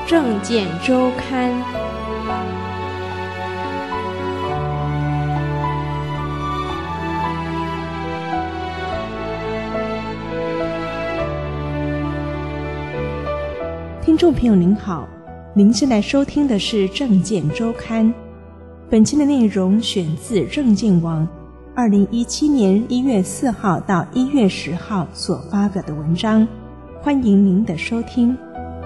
政见周刊。听众朋友您好，您现在收听的是政见周刊。本期的内容选自政见网2017年1月4号到1月10号所发表的文章，欢迎您的收听。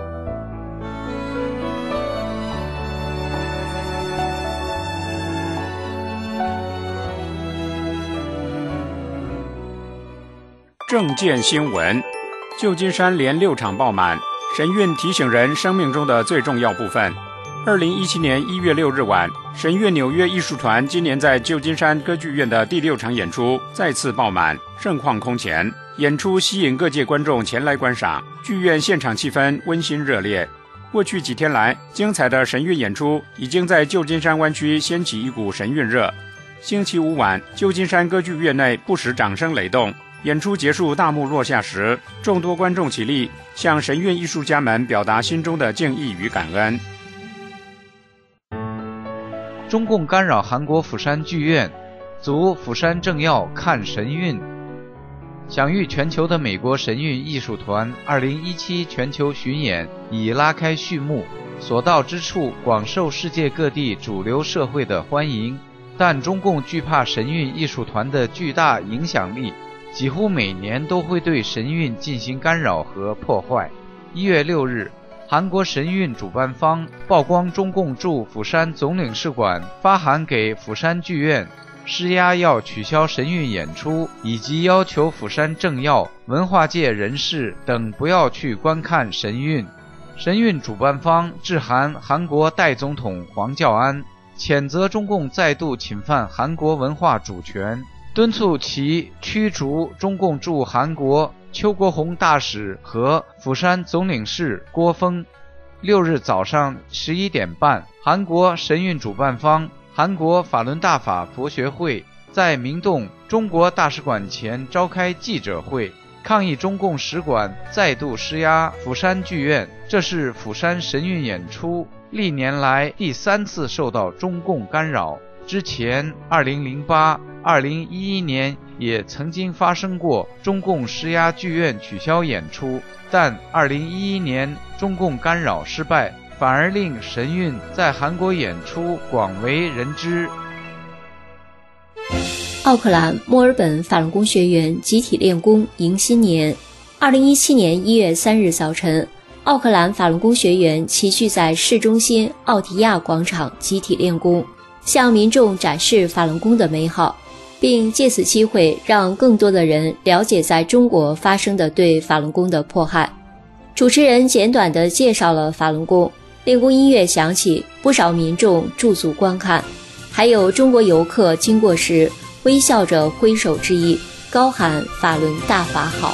政见新闻：旧金山连6场爆满，神韵提醒人生命中的最重要部分。2017年1月6日晚，神韵纽约艺术团今年在旧金山歌剧院的第6场演出再次爆满，盛况空前。演出吸引各界观众前来观赏，剧院现场气氛温馨热烈。过去几天来，精彩的神韵演出已经在旧金山湾区掀起一股神韵热。星期五晚，旧金山歌剧院内不时掌声雷动。演出结束，大幕落下时，众多观众起立，向神韵艺术家们表达心中的敬意与感恩。 中共干扰韩国釜山剧院，阻釜山政要看神韵。享誉全球的美国神韵艺术团2017全球巡演已拉开序幕，所到之处广受世界各地主流社会的欢迎。但中共惧怕神韵艺术团的巨大影响力，几乎每年都会对神韵进行干扰和破坏。1月6日，韩国神韵主办方曝光中共驻釜山总领事馆发函给釜山剧院，施压要取消神韵演出，以及要求釜山政要、文化界人士等不要去观看神韵。神韵主办方致函韩国代总统黄教安，谴责中共再度侵犯韩国文化主权，敦促其驱逐中共驻韩国邱国洪大使和釜山总领事郭峰。6日早上11点半，韩国神韵主办方韩国法轮大法佛学会在明洞中国大使馆前召开记者会，抗议中共使馆再度施压釜山剧院。这是釜山神韵演出历年来第3次受到中共干扰。之前2008、2011年也曾经发生过中共施压剧院取消演出，但2011年中共干扰失败，反而令神韵在韩国演出广为人知。 奥克兰、墨尔本法轮功学员集体练功迎新年。2017年1月3日早晨，奥克兰法轮功学员齐聚在市中心奥提亚广场集体练功，向民众展示法轮功的美好，并借此机会让更多的人了解在中国发生的对法轮功的迫害。主持人简短地介绍了法轮功，练功音乐响起，不少民众驻足观看，还有中国游客经过时微笑着挥手致意，高喊法轮大法好。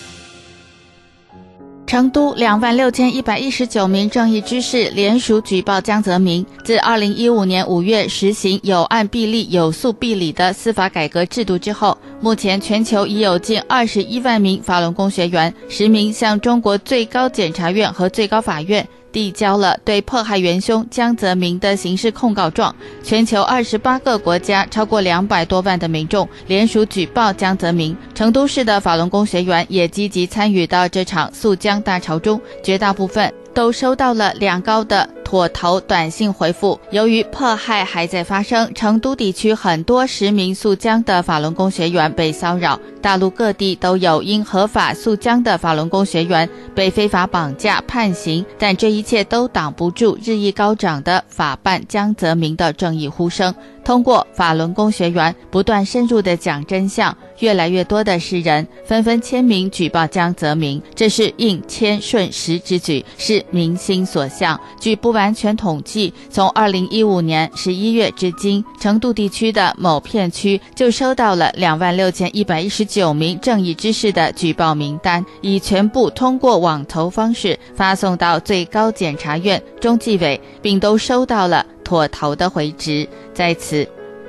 成都26119名正义之士联署举报江泽民，自2015年5月实行有案必立、有诉必理的司法改革制度之后，目前全球已有近21万名法轮功学员实名向中国最高检察院和最高法院递交了对迫害元凶江泽民的刑事控告状。全球28个国家超过200多万的民众联署举报江泽民。成都市的法轮功学员也积极参与到这场诉江大潮中，绝大部分都收到了2高的妥投短信回复。由于迫害还在发生，成都地区很多实名诉江的法轮功学员被骚扰，大陆各地都有因合法诉江的法轮功学员被非法绑架判刑，但这一切都挡不住日益高涨的法办江泽民的正义呼声。通过法轮功学员不断深入地讲真相，越来越多的世人纷纷签名举报江泽民，这是应千顺时之举，是民心所向。据不完全统计，从2015年11月至今，成都地区的某片区就收到了26119名正义之士的举报名单，已全部通过网投方式发送到最高检察院、中纪委，并都收到了妥投的回执。在此，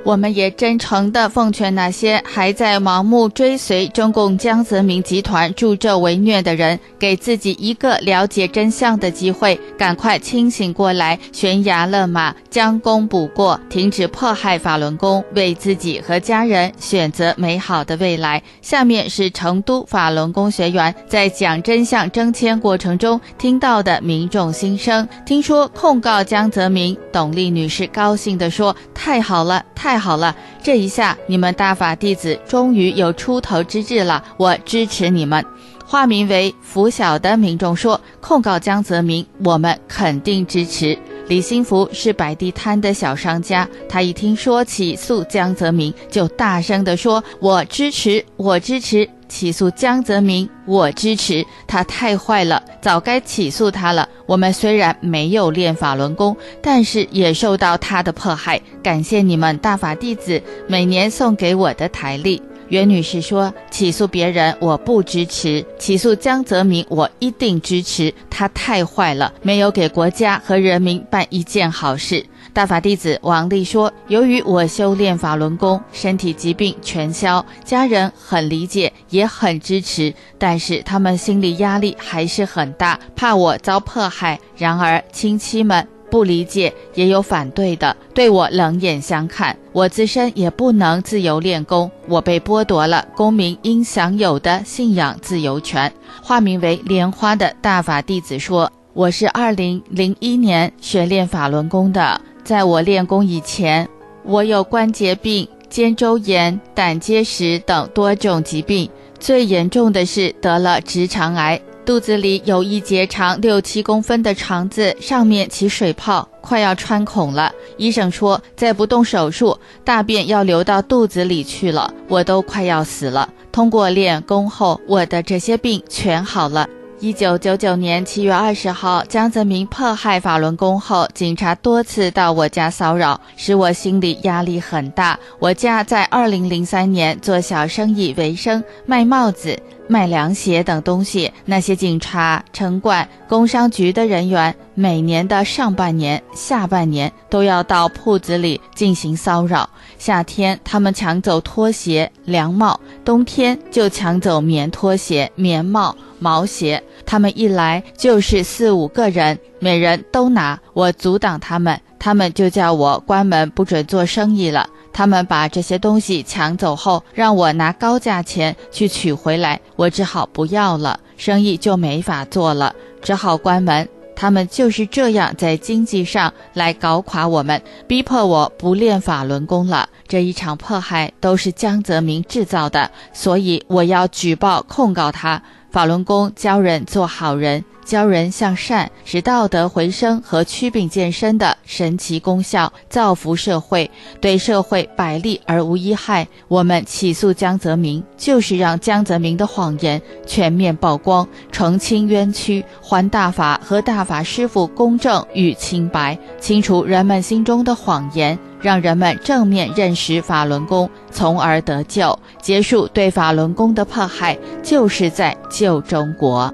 我们也真诚地奉劝那些还在盲目追随中共江泽民集团助纣为虐的人，给自己一个了解真相的机会，赶快清醒过来，悬崖勒马，将功补过，停止迫害法轮功，为自己和家人选择美好的未来。下面是成都法轮功学员在讲真相征签过程中听到的民众心声。听说控告江泽民，董丽女士高兴地说：太好了，太好了，这一下你们大法弟子终于有出头之日了，我支持你们。化名为拂晓的民众说：控告江泽民，我们肯定支持。李新福是摆地摊的小商家，他一听说起诉江泽民，就大声地说：我支持，我支持，起诉江泽民，我支持，他太坏了，早该起诉他了。我们虽然没有练法轮功，但是也受到他的迫害，感谢你们大法弟子每年送给我的台历。袁女士说：起诉别人我不支持，起诉江泽民我一定支持，他太坏了，没有给国家和人民办一件好事。大法弟子王丽说：由于我修炼法轮功，身体疾病全消，家人很理解也很支持，但是他们心理压力还是很大，怕我遭迫害。然而亲戚们不理解，也有反对的，对我冷眼相看。我自身也不能自由练功，我被剥夺了公民应享有的信仰自由权。化名为莲花的大法弟子说：我是2001年学练法轮功的，在我练功以前，我有关节病、肩周炎、胆结石等多种疾病，最严重的是得了直肠癌，肚子里有一节长6-7公分的肠子，上面起水泡，快要穿孔了。医生说再不动手术，大便要流到肚子里去了，我都快要死了。通过练功后，我的这些病全好了。1999年7月20号，江泽民迫害法轮功后，警察多次到我家骚扰，使我心理压力很大。我家在2003年做小生意为生，卖帽子、卖凉鞋等东西。那些警察、城管、工商局的人员，每年的上半年、下半年都要到铺子里进行骚扰。夏天他们抢走拖鞋、凉帽，冬天就抢走棉拖鞋、棉帽、毛鞋。他们一来就是4-5个人，每人都拿，我阻挡他们，他们就叫我关门不准做生意了。他们把这些东西抢走后，让我拿高价钱去取回来，我只好不要了，生意就没法做了，只好关门。他们就是这样在经济上来搞垮我们，逼迫我不练法轮功了。这一场迫害都是江泽民制造的，所以我要举报控告他。法轮功教人做好人，教人向善，使道德回升和祛病健身的神奇功效，造福社会，对社会百利而无一害。我们起诉江泽民，就是让江泽民的谎言全面曝光，澄清冤屈，还大法和大法师父公正与清白，清除人们心中的谎言，让人们正面认识法轮功，从而得救，结束对法轮功的迫害，就是在救中国。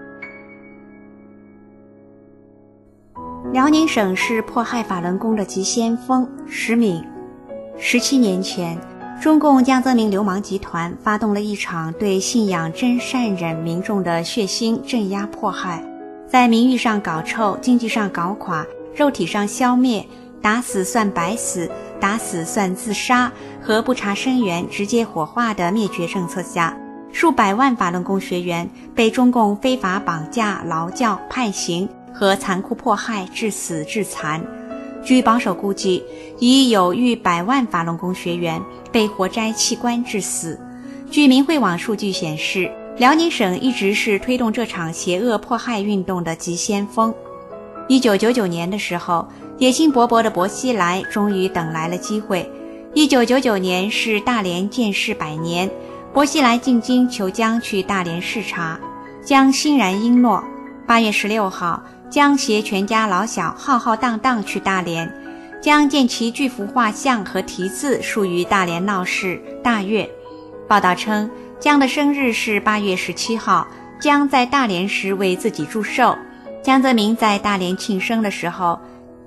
辽宁省是迫害法轮功的急先锋。石敏，17年前，中共江泽民流氓集团发动了一场对信仰真善忍民众的血腥镇压迫害，在名誉上搞臭，经济上搞垮，肉体上消灭，打死算白死，打死算自杀和不查生源直接火化的灭绝政策下，数百万法轮功学员被中共非法绑架、劳教、判刑和残酷迫害致死致残。据保守估计，已有逾100万法轮功学员被活摘器官致死。据明慧网数据显示，辽宁省一直是推动这场邪恶迫害运动的急先锋。1999年的时候，野心勃勃的薄熙来终于等来了机会。1999年是大连建市100年，薄熙来进京求江去大连视察，江欣然应诺。8月16号，江携全家老小浩浩荡荡去大连，江见其巨幅画像和题字竖于大连闹市大悦。报道称，江的生日是8月17号，江在大连时为自己祝寿。江泽民在大连庆生的时候，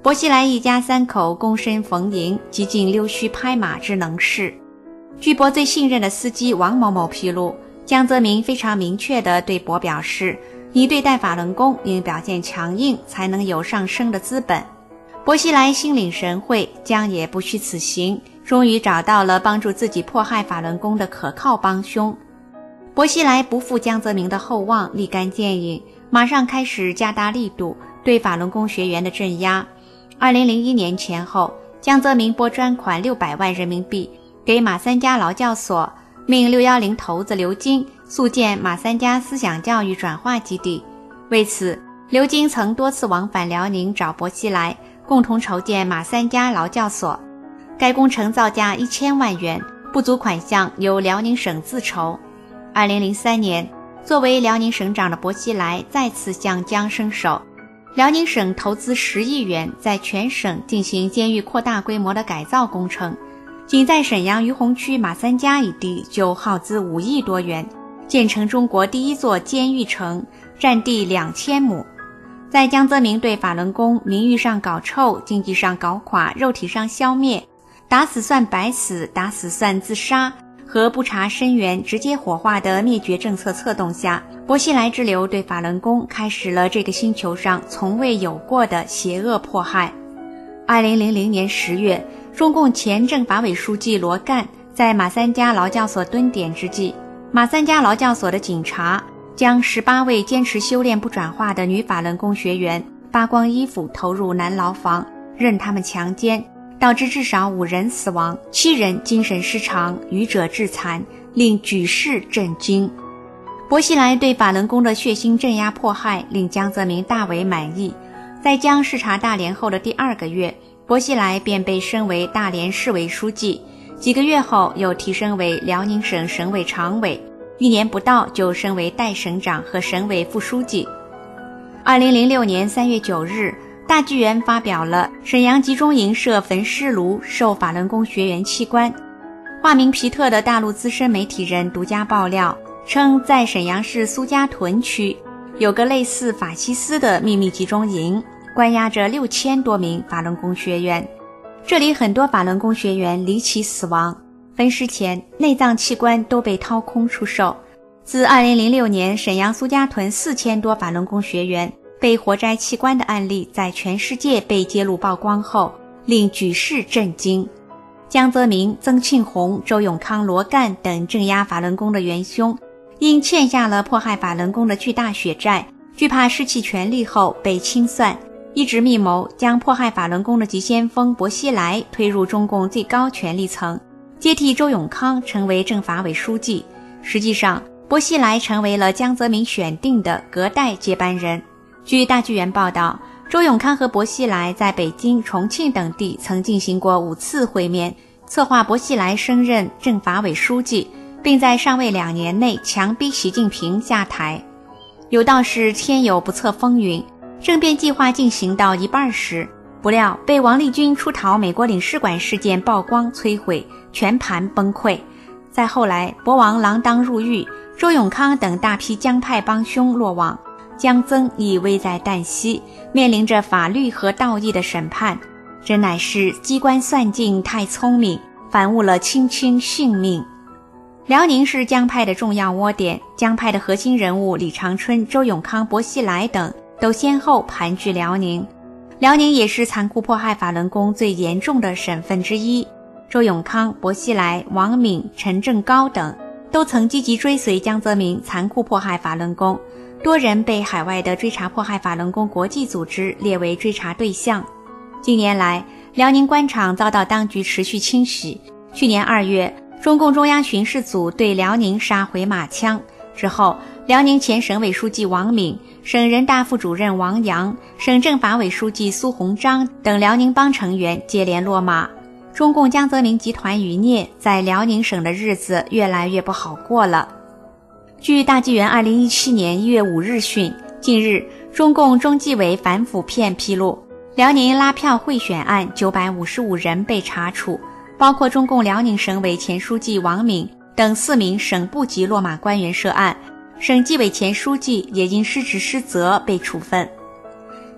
薄熙来一家三口躬身逢迎，极尽溜须拍马之能事。据薄最信任的司机王某某披露，江泽民非常明确地对薄表示，你对待法轮功应表现强硬，才能有上升的资本。薄熙来心领神会，将也不虚此行，终于找到了帮助自己迫害法轮功的可靠帮凶。薄熙来不负江泽民的厚望，立竿见影，马上开始加大力度对法轮功学员的镇压。2001年前后，江泽民拨专款600万人民币给马三家劳教所，命610头子刘金速建马三家思想教育转化基地。为此，刘金曾多次往返辽宁找薄熙来，共同筹建马三家劳教所。该工程造价1000万元，不足款项由辽宁省自筹。2003年，作为辽宁省长的薄熙来再次向江伸手，辽宁省投资10亿元，在全省进行监狱扩大规模的改造工程，仅在沈阳于洪区马三家一地就耗资5亿多元，建成中国第一座监狱城，占地2000亩。在江泽民对法轮功名誉上搞臭，经济上搞垮，肉体上消灭，打死算白死，打死算自杀和不查深源直接火化的灭绝政策策动下，薄熙来之流对法轮功开始了这个星球上从未有过的邪恶迫害。2000年10月，中共前政法委书记罗干在马三家劳教所蹲点之际，马三家劳教所的警察将18位坚持修炼不转化的女法轮功学员扒光衣服投入男牢房，任他们强奸，导致至少5人死亡，7人精神失常，余者致残，令举世震惊。薄熙来对法轮功的血腥镇压迫害令江泽民大为满意。在江视察大连后的第2个月，薄熙来便被升为大连市委书记，几个月后又提升为辽宁省省委常委，1年不到就升为代省长和省委副书记。2006年3月9日，大纪元发表了沈阳集中营设焚尸炉授法轮功学员器官。化名皮特的大陆资深媒体人独家爆料称，在沈阳市苏家屯区有个类似法西斯的秘密集中营，关押着6000多名法轮功学员。这里很多法轮功学员离奇死亡，分尸前内脏器官都被掏空出售。自2006年沈阳苏家屯4000多法轮功学员被活摘器官的案例在全世界被揭露曝光后，令举世震惊。江泽民、曾庆红、周永康、罗干等镇压法轮功的元凶，因欠下了迫害法轮功的巨大血债，惧怕失去权力后被清算，一直密谋将迫害法轮功的急先锋薄熙来推入中共最高权力层，接替周永康成为政法委书记。实际上，薄熙来成为了江泽民选定的隔代接班人。据大纪元报道，周永康和薄熙来在北京、重庆等地曾进行过5次会面，策划薄熙来升任政法委书记，并在上位2年内强逼习近平下台。有道是天有不测风云，政变计划进行到一半时，不料被王立军出逃美国领事馆事件曝光摧毁，全盘崩溃。再后来，博王锒铛入狱，周永康等大批江派帮凶落网，江曾亦危在旦夕，面临着法律和道义的审判，真乃是机关算尽太聪明，反误了卿卿性命。辽宁是江派的重要窝点，江派的核心人物李长春、周永康、薄熙来等都先后盘踞辽宁。辽宁也是残酷迫害法轮功最严重的省份之一。周永康、薄熙来、王敏、陈正高等都曾积极追随江泽民残酷迫害法轮功，多人被海外的追查迫害法轮功国际组织列为追查对象。近年来，辽宁官场遭到当局持续清洗。去年2月，中共中央巡视组对辽宁杀回马枪之后，辽宁前省委书记王敏、省人大副主任王阳、省政法委书记苏鸿章等辽宁帮成员接连落马。中共江泽民集团余孽在辽宁省的日子越来越不好过了。据大纪元2017年1月5日讯，近日中共中纪委反腐片披露，辽宁拉票贿选案955人被查处，包括中共辽宁省委前书记王敏等4名省部级落马官员涉案，省纪委前书记也因失职失责被处分。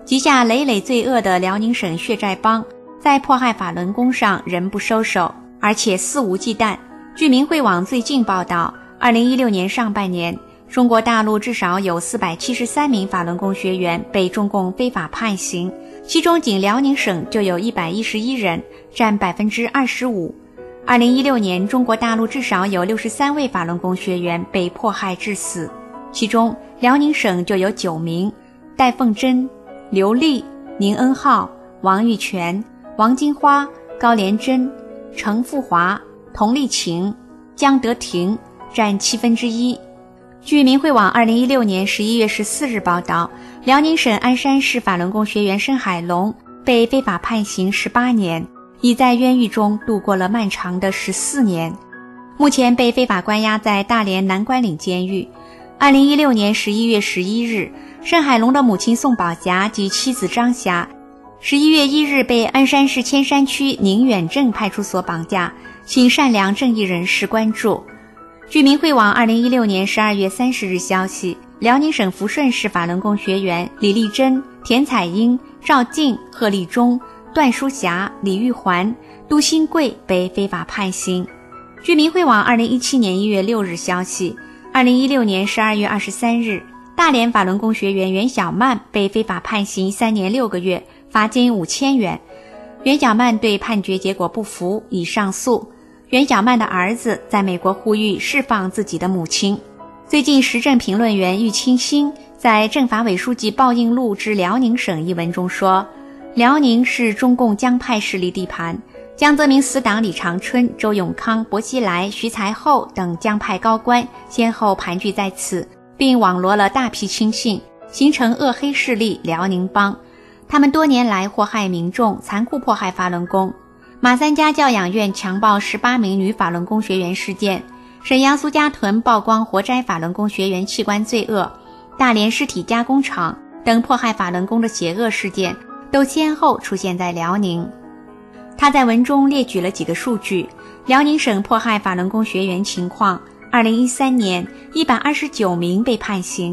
积下累累罪恶的辽宁省血债帮，在迫害法轮功上仍不收手，而且肆无忌惮。据明慧网最近报道，2016年上半年，中国大陆至少有473名法轮功学员被中共非法判刑，其中仅辽宁省就有111人，占25%。2016年，中国大陆至少有63位法轮功学员被迫害致死，其中辽宁省就有9名：戴凤珍、刘丽、宁恩浩、王玉泉、王金花、高连珍、程富华、童丽晴、江德廷，占1/7。据明慧网2016年11月14日报道，辽宁省鞍山市法轮功学员申海龙被非法判刑18年，已在冤狱中度过了漫长的14年，目前被非法关押在大连南关岭监狱。2016年11月11日，申海龙的母亲宋宝霞及妻子张霞11月1日被鞍山市千山区宁远镇派出所绑架，请善良正义人士关注。据明慧网2016年12月30日消息，辽宁省抚顺市法轮功学员李丽珍、田彩英、赵静、贺立忠、段淑霞、李玉环、杜新贵被非法判刑。据明慧网2017年1月6日消息，2016年12月23日，大连法轮功学员袁小曼被非法判刑3年6个月，罚金5000元。袁小曼对判决结果不服，已上诉。袁小曼的儿子在美国呼吁释放自己的母亲。最近，时政评论员郁清新在政法委书记报应录之辽宁省一文中说，辽宁是中共江派势力地盘，江泽民死党李长春、周永康、薄熙来、徐才厚等江派高官先后盘踞在此，并网罗了大批亲信，形成恶黑势力辽宁帮。他们多年来祸害民众，残酷迫害法轮功。马三家教养院强暴18名女法轮功学员事件，沈阳苏家屯曝光活摘法轮功学员器官罪恶，大连尸体加工厂等迫害法轮功的邪恶事件都先后出现在辽宁。他在文中列举了几个数据，辽宁省迫害法轮功学员情况：2013年129名被判刑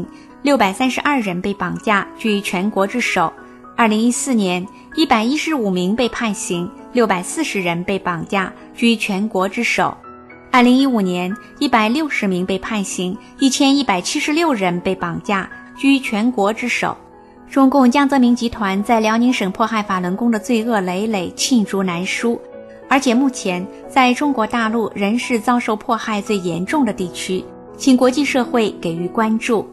，632人被绑架，居全国之首；2014年115名被判刑，640人被绑架，居全国之首；2015年160名被判刑，1176人被绑架，居全国之首。中共江泽民集团在辽宁省迫害法轮功的罪恶累累，罄竹难书，而且目前在中国大陆仍是遭受迫害最严重的地区，请国际社会给予关注。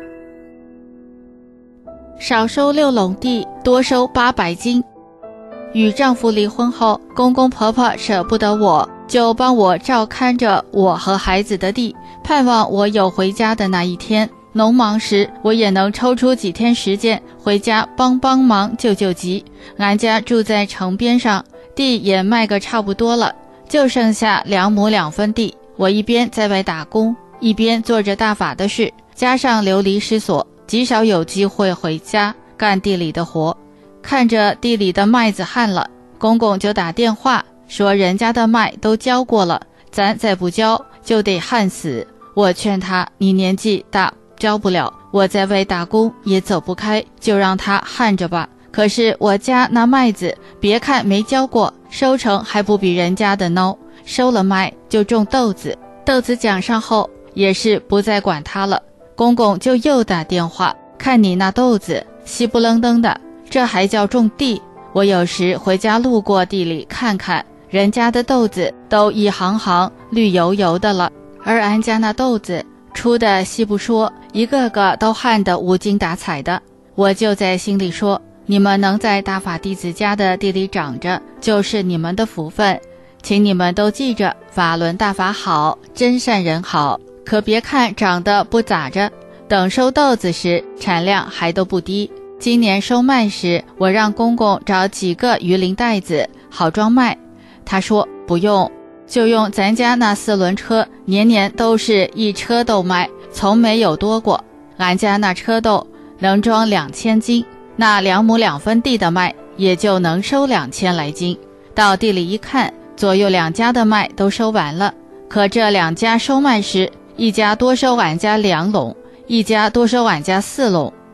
少收6垄地，多收800斤。与丈夫离婚后，公公婆婆舍不得我，就帮我照看着我和孩子的地，盼望我有回家的那一天。农忙时，我也能抽出几天时间回家帮忙救急。俺家住在城边上，地也卖个差不多了，就剩下2亩2分地。我一边在外打工，一边做着大法的事，加上流离失所，极少有机会回家干地里的活。看着地里的麦子旱了，公公就打电话说人家的麦都浇过了，咱再不浇就得旱死。我劝他，你年纪大，浇不了，我在外打工也走不开，就让他旱着吧。可是我家那麦子，别看没浇过，收成还不比人家的孬。收了麦就种豆子，豆子长上后也是不再管它了。公公就又打电话，看你那豆子稀不愣登的，这还叫种地？我有时回家路过地里看看，人家的豆子都一行行绿油油的了，而俺家那豆子出的稀不说，一个个都旱得无精打采的。我就在心里说，你们能在大法弟子家的地里长着，就是你们的福分，请你们都记着，法轮大法好，真善人好。可别看长得不咋着，等收豆子时产量还都不低。今年收麦时，我让公公找几个鱼鳞袋子好装麦，他说不用，就用咱家那4轮车，年年都是1车豆麦，从没有多过。俺家那车豆能装2000斤，那2亩2分地的麦也就能收2000来斤。到地里一看，左右2家的麦都收完了，可这2家收麦时，一家多收俺家2垄，一家多收俺家4垄，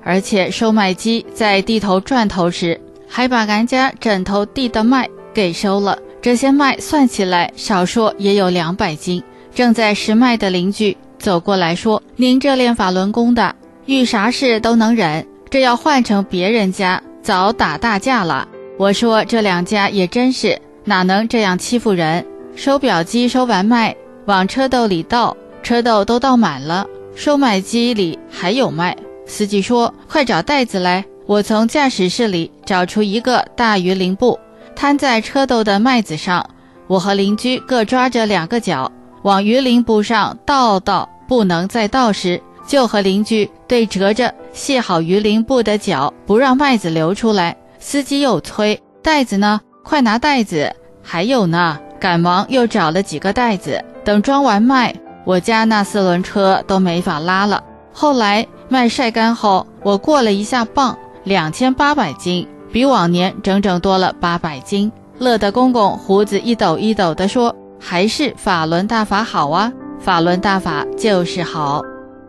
而且收麦机在地头转头时，还把俺家枕头地的麦给收了。这些麦算起来少说也有200斤。正在拾麦的邻居走过来说：“您这练法轮功的，遇啥事都能忍，这要换成别人家早打大架了。”我说这2家也真是，哪能这样欺负人？收表机收完麦往车斗里倒，车斗都倒满了，收麦机里还有麦。司机说：“快找袋子来。”我从驾驶室里找出一个大鱼鳞布，摊在车斗的麦子上。我和邻居各抓着2个角，往鱼鳞布上倒，不能再倒时，就和邻居对折着系好鱼鳞布的角，不让麦子流出来。司机又催：“袋子呢？快拿袋子！”还有呢，赶忙又找了几个袋子。等装完麦，我家那4轮车都没法拉了。后来麦晒干后，我过了一下磅，2800斤，比往年整整多了800斤。乐得公公胡子一抖一抖地说：“还是法轮大法好啊，法轮大法就是好。”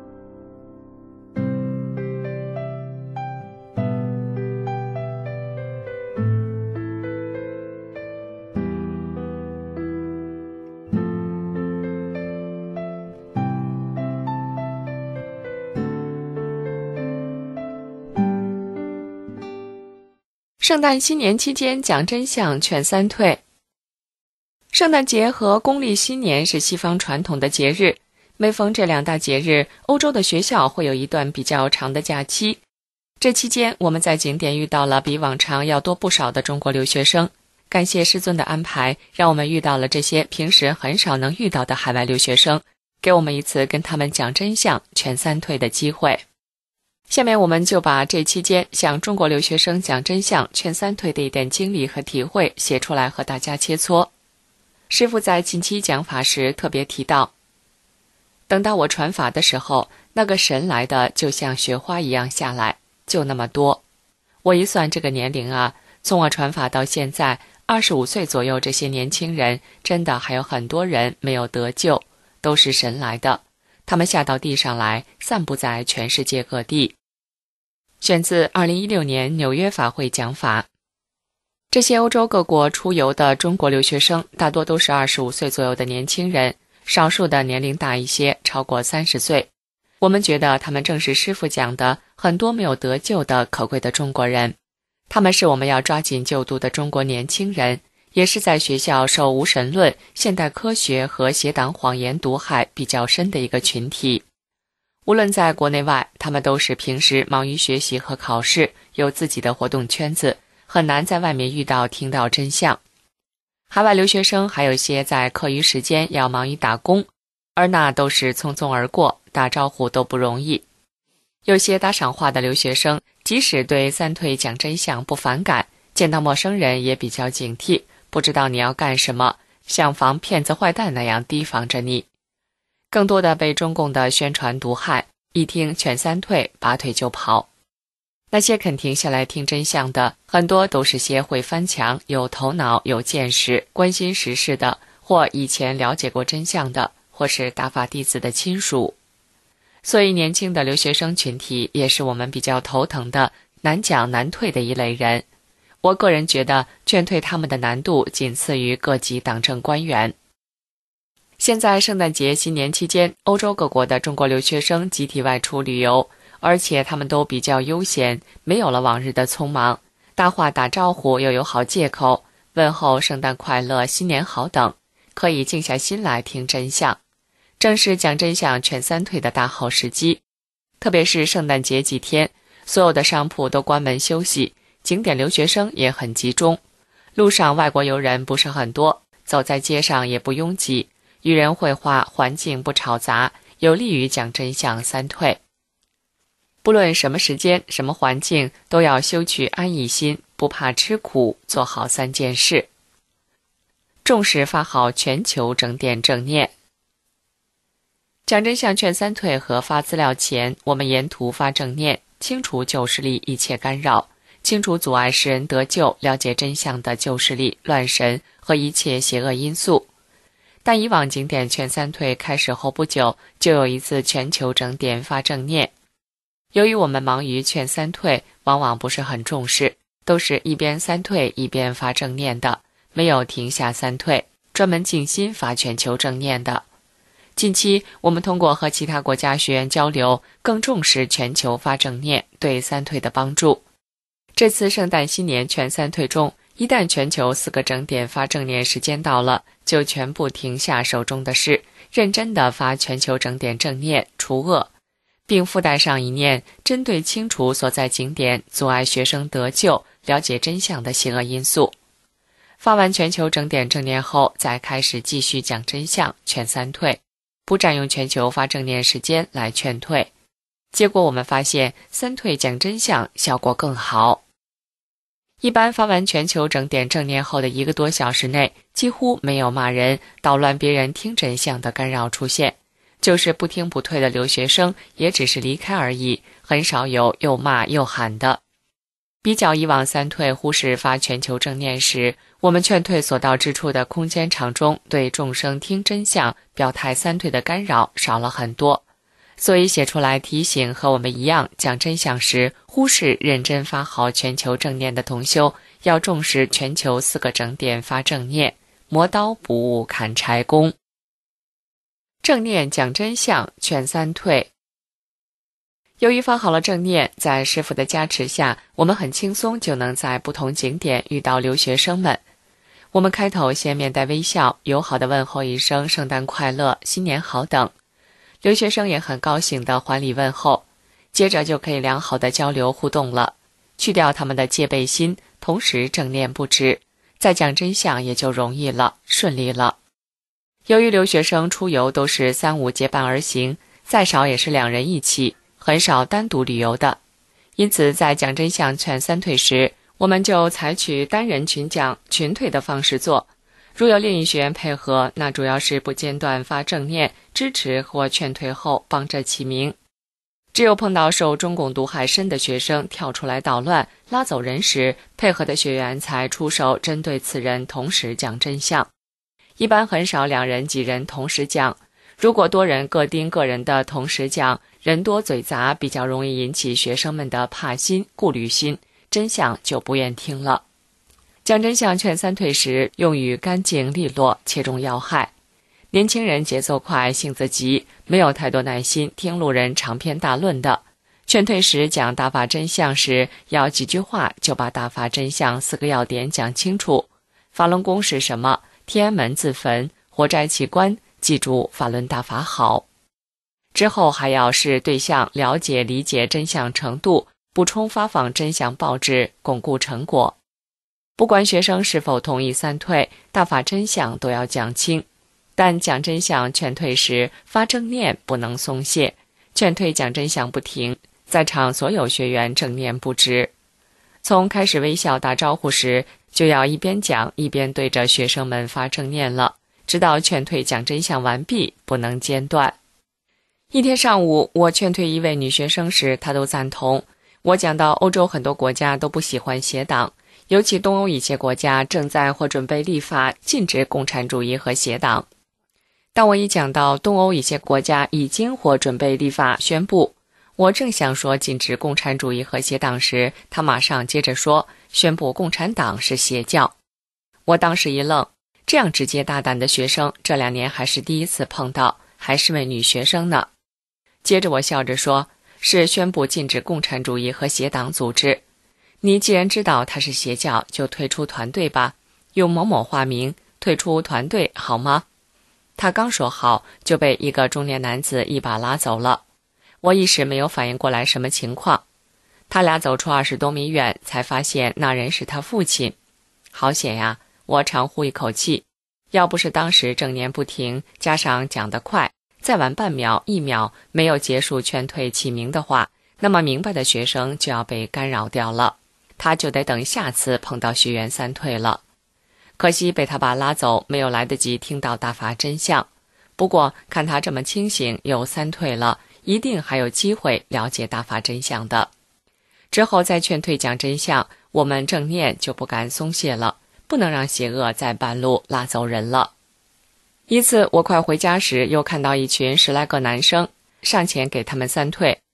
圣诞新年期间讲真相劝3退。圣诞节和公历新年是西方传统的节日，每逢这2大节日，欧洲的学校会有一段比较长的假期。这期间我们在景点遇到了比往常要多不少的中国留学生，感谢师尊的安排，让我们遇到了这些平时很少能遇到的海外留学生，给我们一次跟他们讲真相劝3退的机会。下面我们就把这期间向中国留学生讲真相劝3退的一点经历和体会写出来和大家切磋。师父在近期讲法时特别提到，等到我传法的时候，那个神来的就像雪花一样下来，就那么多。我一算这个年龄啊，从我传法到现在25岁左右，这些年轻人真的还有很多人没有得救，都是神来的，他们下到地上来，散布在全世界各地。选自2016年纽约法会讲法。这些欧洲各国出游的中国留学生大多都是25岁左右的年轻人，少数的年龄大一些，超过30岁。我们觉得他们正是师父讲的很多没有得救的可贵的中国人，他们是我们要抓紧救度的中国年轻人，也是在学校受无神论、现代科学和邪党谎言毒害比较深的一个群体。无论在国内外，他们都是平时忙于学习和考试，有自己的活动圈子，很难在外面遇到听到真相。海外留学生还有些在课余时间要忙于打工，而那都是匆匆而过，打招呼都不容易。有些打赏话的留学生，即使对3退讲真相不反感，见到陌生人也比较警惕，不知道你要干什么，像防骗子坏蛋那样提防着你。更多的被中共的宣传毒害，一听劝3退，拔腿就跑。那些肯停下来听真相的，很多都是些会翻墙、有头脑、有见识、关心时事的，或以前了解过真相的，或是大法弟子的亲属。所以年轻的留学生群体也是我们比较头疼的、难讲难退的一类人。我个人觉得劝退他们的难度仅次于各级党政官员。现在圣诞节新年期间，欧洲各国的中国留学生集体外出旅游，而且他们都比较悠闲，没有了往日的匆忙，搭话打招呼又有好借口，问候圣诞快乐、新年好等，可以静下心来听真相，正是讲真相劝3退的大好时机。特别是圣诞节几天，所有的商铺都关门休息，景点留学生也很集中，路上外国游人不是很多，走在街上也不拥挤，与人会话，环境不吵杂，有利于讲真相3退。不论什么时间、什么环境，都要修取安逸心，不怕吃苦，做好3件事。重视发好全球正点正念。讲真相劝3退和发资料前，我们沿途发正念，清除旧势力一切干扰，清除阻碍世人得救、了解真相的旧势力、乱神和一切邪恶因素。但以往景点劝3退开始后不久，就有一次全球整点发正念。 由于我们忙于劝三退，往往不是很重视，都是一边三退一边发正念的，没有停下三退，专门静心发全球正念的。近期我们通过和其他国家学员交流，更重视全球发正念对三退的帮助。这次圣诞新年全三退中，一旦全球4个整点发正念时间到了，就全部停下手中的事，认真地发全球整点正念除恶，并附带上一念针对清除所在景点阻碍学生得救、了解真相的邪恶因素。发完全球整点正念后，再开始继续讲真相，劝三退，不占用全球发正念时间来劝退。结果我们发现三退讲真相效果更好。一般发完全球整点正念后的1个多小时内，几乎没有骂人、捣乱别人听真相的干扰出现，就是不听不退的留学生也只是离开而已，很少有又骂又喊的。比较以往三退忽视发全球正念时，我们劝退所到之处的空间场中对众生听真相、表态三退的干扰少了很多，所以写出来提醒和我们一样讲真相时忽视认真发好全球正念的同修，要重视全球4个整点发正念，磨刀不误砍柴工。正念讲真相，劝三退。由于发好了正念，在师父的加持下，我们很轻松就能在不同景点遇到留学生们。我们开头先面带微笑，友好地问候一声圣诞快乐、新年好等，留学生也很高兴地还礼问候，接着就可以良好的交流互动了，去掉他们的戒备心，同时正念不止，再讲真相也就容易了，顺利了。由于留学生出游都是3、5结伴而行，再少也是2人一起，很少单独旅游的，因此在讲真相劝三退时，我们就采取单人群讲群退的方式做。如有另一学员配合，那主要是不间断发正念，支持或劝退后帮着起名。只有碰到受中共毒害深的学生跳出来捣乱、拉走人时，配合的学员才出手针对此人同时讲真相。一般很少2人几人同时讲，如果多人各盯个人的同时讲，人多嘴杂，比较容易引起学生们的怕心、顾虑心，真相就不愿听了。讲真相劝三退时，用语干净利落，切中要害。年轻人节奏快，性子急，没有太多耐心听路人长篇大论的。劝退时讲大法真相时，要几句话就把大法真相4个要点讲清楚。法轮功是什么？天安门自焚，活摘器官，记住法轮大法好。之后还要视对象了解理解真相程度，补充发放真相报纸，巩固成果。不管学生是否同意三退，大法真相都要讲清。但讲真相劝退时，发正念不能松懈，劝退讲真相不停，在场所有学员正念不止。从开始微笑打招呼时，就要一边讲一边对着学生们发正念了，直到劝退讲真相完毕，不能间断。一天上午，我劝退一位女学生时，她都赞同。我讲到欧洲很多国家都不喜欢邪党，尤其东欧一些国家正在或准备立法禁止共产主义和邪党。当我一讲到东欧一些国家已经或准备立法宣布，我正想说禁止共产主义和邪党时，他马上接着说宣布共产党是邪教。我当时一愣，这样直接大胆的学生这2年还是第一次碰到，还是位女学生呢。接着我笑着说，是宣布禁止共产主义和邪党组织。你既然知道它是邪教，就退出团队吧，用某某化名退出团队好吗？他刚说好，就被一个中年男子一把拉走了。我一时没有反应过来什么情况。他俩走出20多米远，才发现那人是他父亲。好险呀！我长呼一口气，要不是当时正念不停，加上讲得快，再晚半秒、1秒没有结束劝退起名的话，那么明白的学生就要被干扰掉了，他就得等下次碰到学员三退了。可惜被他爸拉走，没有来得及听到大法真相。不过看他这么清醒，又三退了，一定还有机会了解大法真相的。之后再劝退讲真相，我们正念就不敢松懈了，不能让邪恶在半路拉走人了。一次我快回家时，又看到一群10来个男生，上前给他们三退。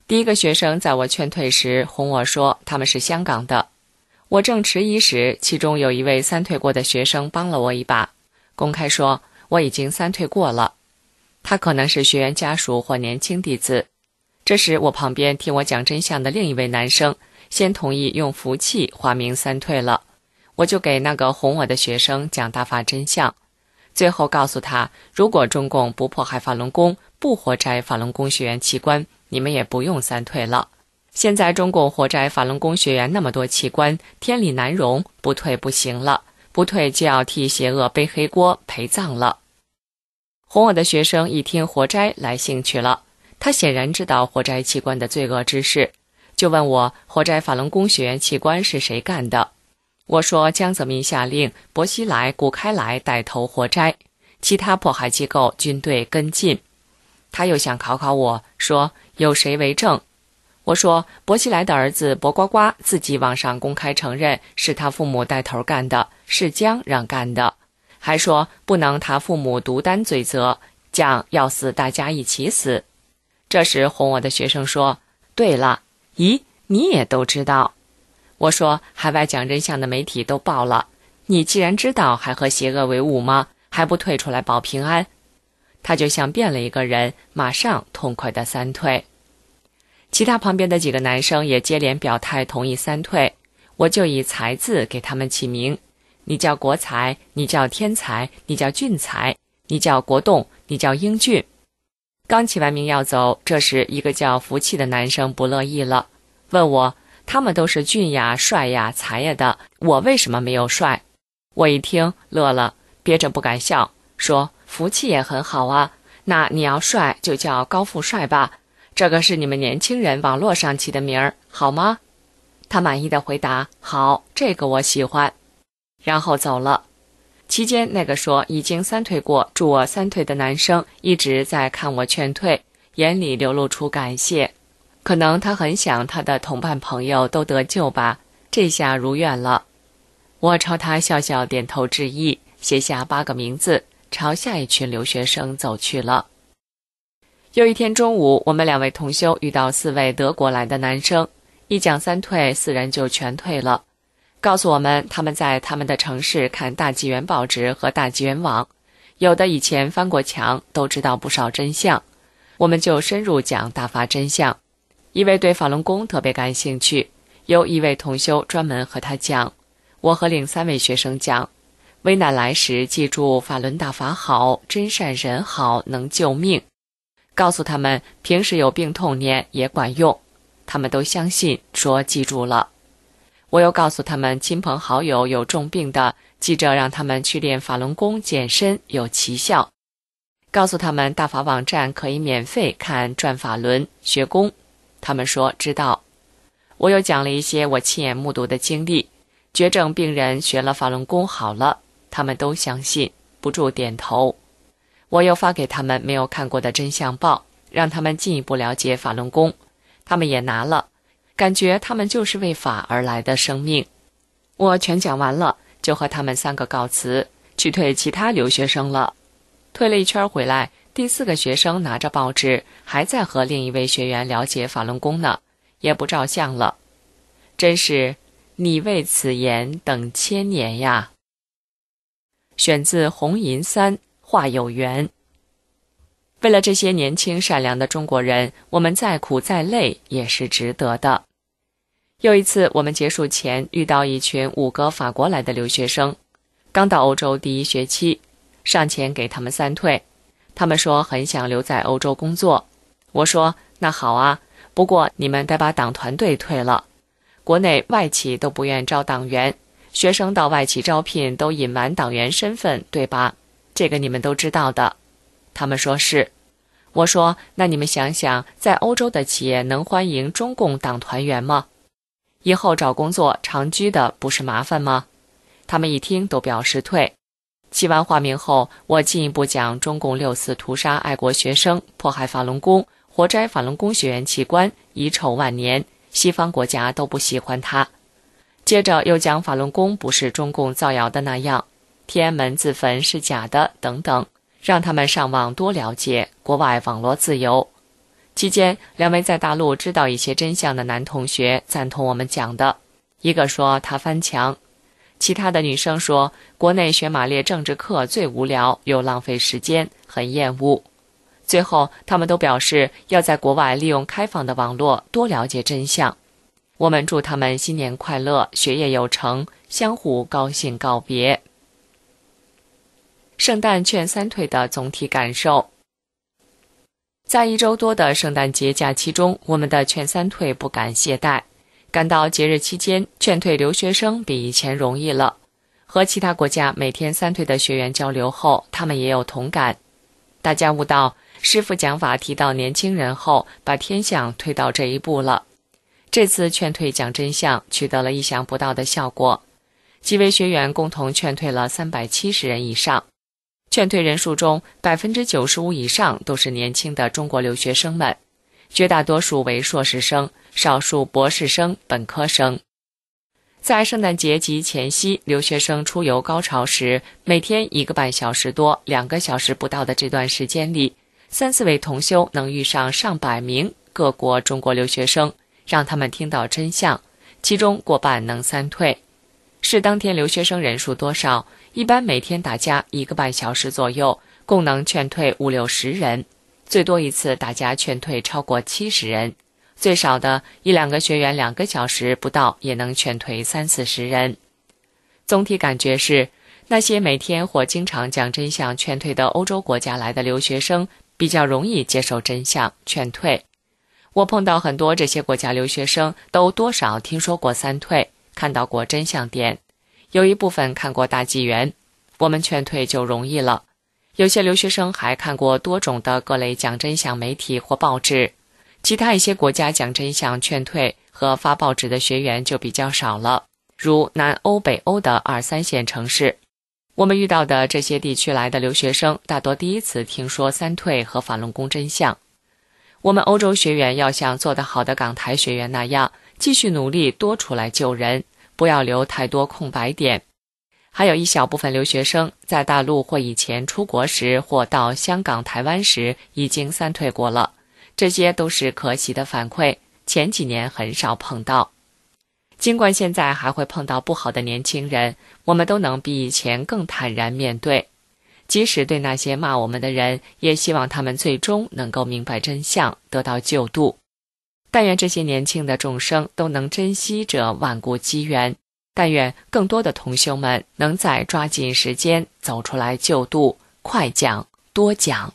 第一个学生在我劝退时哄我说他们是香港的。我正迟疑时，其中有一位三退过的学生帮了我一把，公开说我已经三退过了。他可能是学员家属或年轻弟子。这时我旁边听我讲真相的另一位男生先同意用福气化名三退了，我就给那个哄我的学生讲大法真相，最后告诉他，如果中共不迫害法轮功，不活摘法轮功学员器官，你们也不用三退了。现在中共活摘法轮功学员那么多器官，天理难容，不退不行了，不退就要替邪恶背黑锅陪葬了。哄我的学生一听活摘来兴趣了，他显然知道活摘器官的罪恶之事，就问我活摘法轮功学员器官是谁干的。我说江泽民下令薄熙来、谷开来带头活摘，其他迫害机构军队跟进。他又想考考我，说有谁为证？我说薄熙来的儿子薄瓜瓜自己网上公开承认是他父母带头干的，是江让干的，还说不能他父母独担罪责，江要死大家一起死。这时哄我的学生说，对了，咦，你也都知道。我说海外讲真相的媒体都报了，你既然知道还和邪恶为伍吗？还不退出来保平安？他就像变了一个人，马上痛快的三退。其他旁边的几个男生也接连表态同意三退，我就以才字给他们起名，你叫国才，你叫天才，你叫俊才，你叫国栋，你叫英俊。刚起完名要走，这时一个叫福气的男生不乐意了，问我他们都是俊呀、帅呀、才呀的，我为什么没有帅？我一听乐了，憋着不敢笑，说福气也很好啊，那你要帅就叫高富帅吧，这个是你们年轻人网络上起的名儿，好吗？他满意的回答，好，这个我喜欢，然后走了。期间那个说已经三退过祝我三退的男生一直在看我劝退，眼里流露出感谢，可能他很想他的同伴朋友都得救吧，这下如愿了。我朝他笑笑点头致意，写下8个名字，朝下一群留学生走去了。有一天中午，我们2位同修遇到4位德国来的男生，一讲三退，4人就全退了，告诉我们他们在他们的城市看大纪元报纸和大纪元网，有的以前翻过墙，都知道不少真相。我们就深入讲大法真相。一位对法轮功特别感兴趣，有一位同修专门和他讲。我和另3位学生讲，危难来时记住法轮大法好，真善人好，能救命。告诉他们平时有病痛念也管用，他们都相信，说记住了。我又告诉他们亲朋好友有重病的，记着让他们去练法轮功健身，有奇效。告诉他们大法网站可以免费看转法轮学功，他们说知道。我又讲了一些我亲眼目睹的经历，绝症病人学了法轮功好了，他们都相信，不住点头。我又发给他们没有看过的真相报，让他们进一步了解法轮功，他们也拿了，感觉他们就是为法而来的生命。我全讲完了，就和他们3个告辞，去退其他留学生了。退了一圈回来，第4个学生拿着报纸，还在和另一位学员了解法轮功呢，也不照相了。真是你为此言等千年呀。选自红银3，话有缘。为了这些年轻善良的中国人，我们再苦再累也是值得的。有一次我们结束前遇到一群5个法国来的留学生，刚到欧洲第1学期，上前给他们3退，他们说很想留在欧洲工作。我说那好啊，不过你们得把党团队退了，国内外企都不愿招党员，学生到外企招聘都隐瞒党员身份，对吧？这个你们都知道的。他们说是。我说那你们想想，在欧洲的企业能欢迎中共党团员吗？以后找工作长居的不是麻烦吗？他们一听都表示退。起完话名后，我进一步讲中共6次屠杀爱国学生，迫害法轮功，活摘法轮功学员器官，遗臭万年，西方国家都不喜欢他。接着又讲法轮功不是中共造谣的那样，天安门自焚是假的等等，让他们上网多了解，国外网络自由。 期间，2位在大陆知道一些真相的男同学赞同我们讲的，一个说他翻墙，其他的女生说国内学马列政治课最无聊又浪费时间，很厌恶。最后他们都表示要在国外利用开放的网络多了解真相。我们祝他们新年快乐，学业有成，相互高兴告别。圣诞劝三退的总体感受。在1周多的圣诞节假期中，我们的劝三退不敢懈怠，感到节日期间劝退留学生比以前容易了。和其他国家每天三退的学员交流后，他们也有同感。大家悟到师父讲法提到年轻人后，把天象推到这一步了。这次劝退讲真相取得了意想不到的效果，几位学员共同劝退了370人以上。劝退人数中95%以上都是年轻的中国留学生们，绝大多数为硕士生，少数博士生、本科生。在圣诞节及前夕留学生出游高潮时，每天1个半小时多、2个小时不到的这段时间里，3、4位同修能遇上上百名各国中国留学生，让他们听到真相，其中过半能三退。是当天留学生人数多少？一般每天大家1个半小时左右，共能劝退50、60人，最多一次大家劝退超过70人，最少的1、2个学员2个小时不到也能劝退30、40人。总体感觉是，那些每天或经常讲真相劝退的欧洲国家来的留学生比较容易接受真相劝退。我碰到很多这些国家留学生都多少听说过三退，看到过真相点，有一部分看过大纪元，我们劝退就容易了。有些留学生还看过多种的各类讲真相媒体或报纸，其他一些国家讲真相劝退和发报纸的学员就比较少了，如南欧、北欧的2、3线城市。我们遇到的这些地区来的留学生大多第一次听说三退和法轮功真相。我们欧洲学员要像做得好的港台学员那样，继续努力多出来救人，不要留太多空白点。还有一小部分留学生在大陆或以前出国时或到香港、台湾时已经三退过了，这些都是可喜的反馈，前几年很少碰到。尽管现在还会碰到不好的年轻人，我们都能比以前更坦然面对。即使对那些骂我们的人，也希望他们最终能够明白真相，得到救度。但愿这些年轻的众生都能珍惜这万古机缘，但愿更多的同修们能再抓紧时间走出来救度，快讲多讲。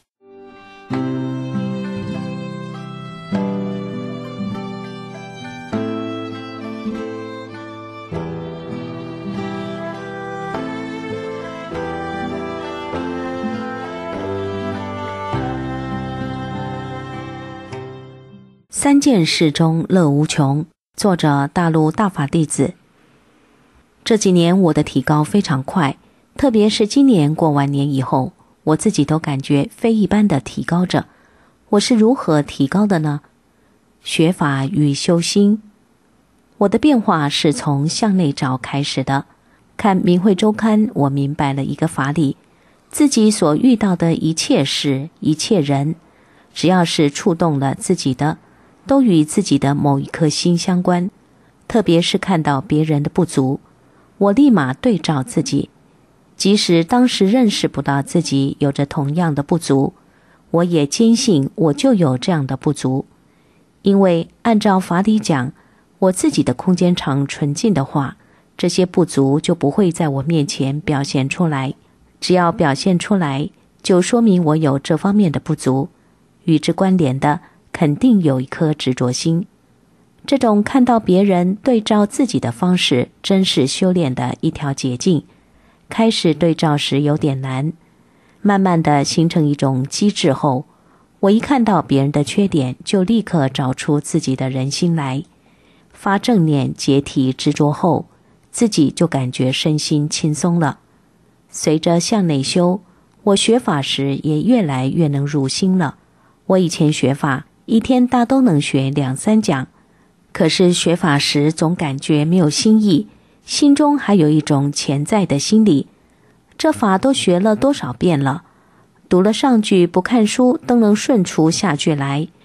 三件事中乐无穷，作者大陆大法弟子。这几年我的提高非常快，特别是今年过完年以后，我自己都感觉非一般的提高着。我是如何提高的呢？学法与修心。我的变化是从向内找开始的。看明慧周刊，我明白了一个法理，自己所遇到的一切事、一切人，只要是触动了自己的，都与自己的某一颗心相关。特别是看到别人的不足，我立马对照自己，即使当时认识不到自己有着同样的不足，我也坚信我就有这样的不足。因为按照法理讲，我自己的空间场纯净的话，这些不足就不会在我面前表现出来。只要表现出来，就说明我有这方面的不足。与之关联的，肯定有一颗执着心。这种看到别人对照自己的方式，真是修炼的一条捷径。开始对照时有点难，慢慢的形成一种机制后，我一看到别人的缺点，就立刻找出自己的人心来，发正念解体执着后，自己就感觉身心轻松了。随着向内修，我学法时也越来越能入心了。我以前学法一天大都能学2、3讲，可是学法时总感觉没有新意，心中还有一种潜在的心理，这法都学了多少遍了，读了上句不看书都能顺出下句来，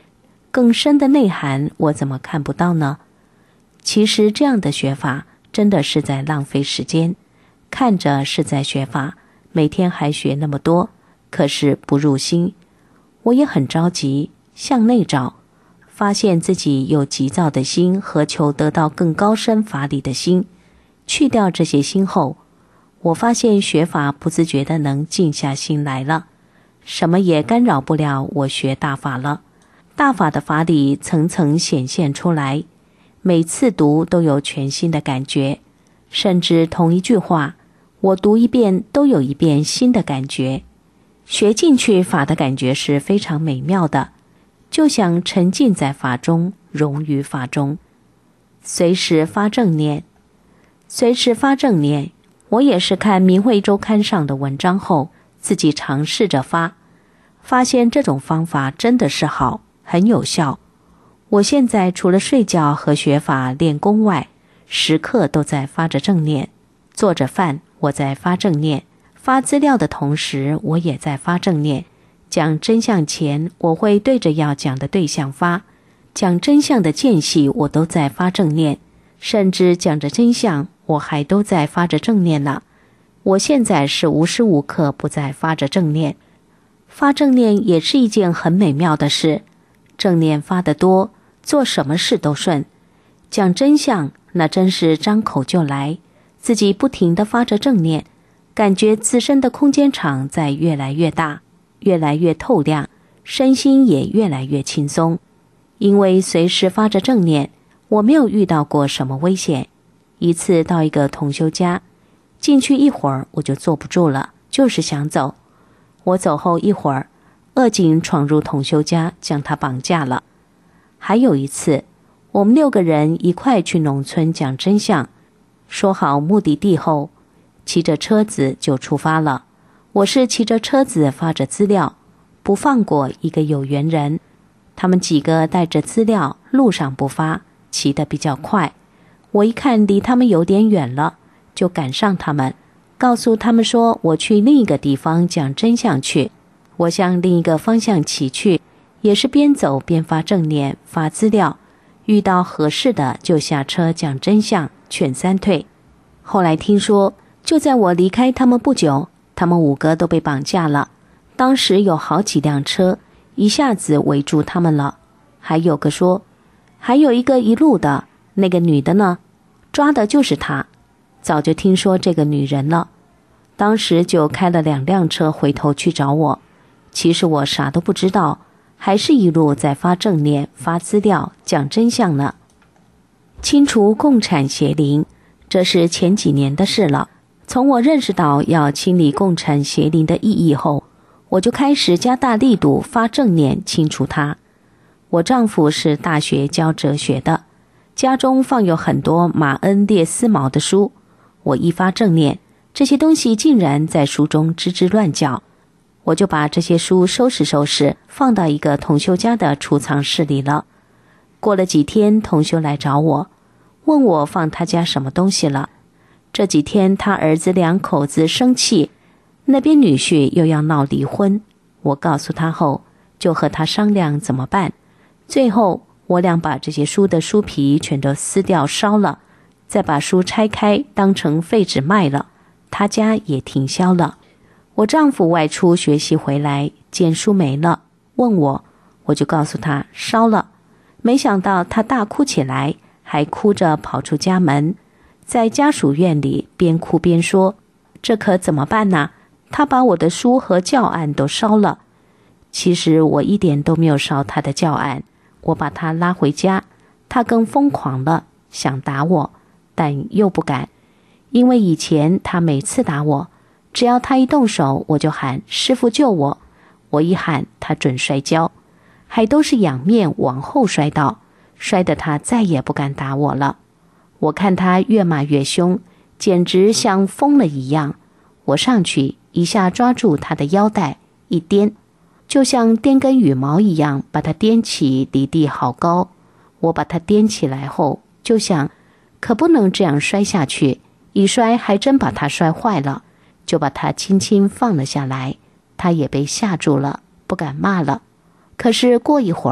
更深的内涵我怎么看不到呢？其实这样的学法真的是在浪费时间，看着是在学法，每天还学那么多，可是不入心。我也很着急，向内找，发现自己有急躁的心和求得到更高深法理的心。去掉这些心后，我发现学法不自觉地能静下心来了，什么也干扰不了我学大法了。大法的法理层层显现出来，每次读都有全新的感觉，甚至同一句话，我读一遍都有一遍新的感觉。学进去法的感觉是非常美妙的，就像沉浸在法中，融于法中。随时发正念，随时发正念，我也是看明慧周刊上的文章后，自己尝试着发现这种方法真的是好，很有效。我现在除了睡觉和学法练功外，时刻都在发着正念。做着饭，我在发正念；发资料的同时，我也在发正念。讲真相前，我会对着要讲的对象发；讲真相的间隙，我都在发正念。甚至讲着真相，我还都在发着正念呢。我现在是无时无刻不在发着正念。发正念也是一件很美妙的事，正念发得多，做什么事都顺。讲真相，那真是张口就来，自己不停地发着正念，感觉自身的空间场在越来越大，越来越透亮，身心也越来越轻松。因为随时发着正念，我没有遇到过什么危险。一次到一个同修家，进去一会儿我就坐不住了，就是想走。我走后一会儿，恶警闯入同修家，将他绑架了。还有一次，我们6个人一块去农村讲真相，说好目的地后，骑着车子就出发了。我是骑着车子发着资料，不放过一个有缘人。他们几个带着资料，路上不发，骑得比较快。我一看离他们有点远了，就赶上他们，告诉他们说我去另一个地方讲真相去。我向另一个方向骑去，也是边走边发正念，发资料，遇到合适的就下车讲真相，劝3退。后来听说，就在我离开他们不久，他们5个都被绑架了。当时有好几辆车一下子围住他们了。还有个说，还有一个一路的，那个女的呢，抓的就是她。早就听说这个女人了，当时就开了2辆车回头去找我。其实我啥都不知道，还是一路在发正念，发资料，讲真相呢。清除共产邪灵，这是前几年的事了。从我认识到要清理共产邪灵的意义后，我就开始加大力度发正念清除它。我丈夫是大学教哲学的，家中放有很多马恩列斯毛的书。我一发正念，这些东西竟然在书中吱吱乱叫。我就把这些书收拾，放到一个同修家的储藏室里了。过了几天，同修来找我，问我放他家什么东西了。这几天他儿子2口子生气，那边女婿又要闹离婚。我告诉他后，就和他商量怎么办。最后我俩把这些书的书皮全都撕掉烧了，再把书拆开当成废纸卖了，他家也停销了。我丈夫外出学习回来，见书没了，问我就告诉他烧了。没想到他大哭起来，还哭着跑出家门，在家属院里边哭边说，这可怎么办呢？他把我的书和教案都烧了。其实我一点都没有烧他的教案，我把他拉回家，他更疯狂了，想打我，但又不敢，因为以前他每次打我，只要他一动手，我就喊师父救我，我一喊他准摔跤，还都是仰面往后摔倒，摔得他再也不敢打我了。我看他越骂越凶，简直像疯了一样。我上去一下抓住他的腰带，一颠，就像颠根羽毛一样，把他颠起离地好高。我把他颠起来后，就想可不能这样摔下去，一摔还真把他摔坏了，就把他轻轻放了下来。他也被吓住了，不敢骂了。可是过一会儿，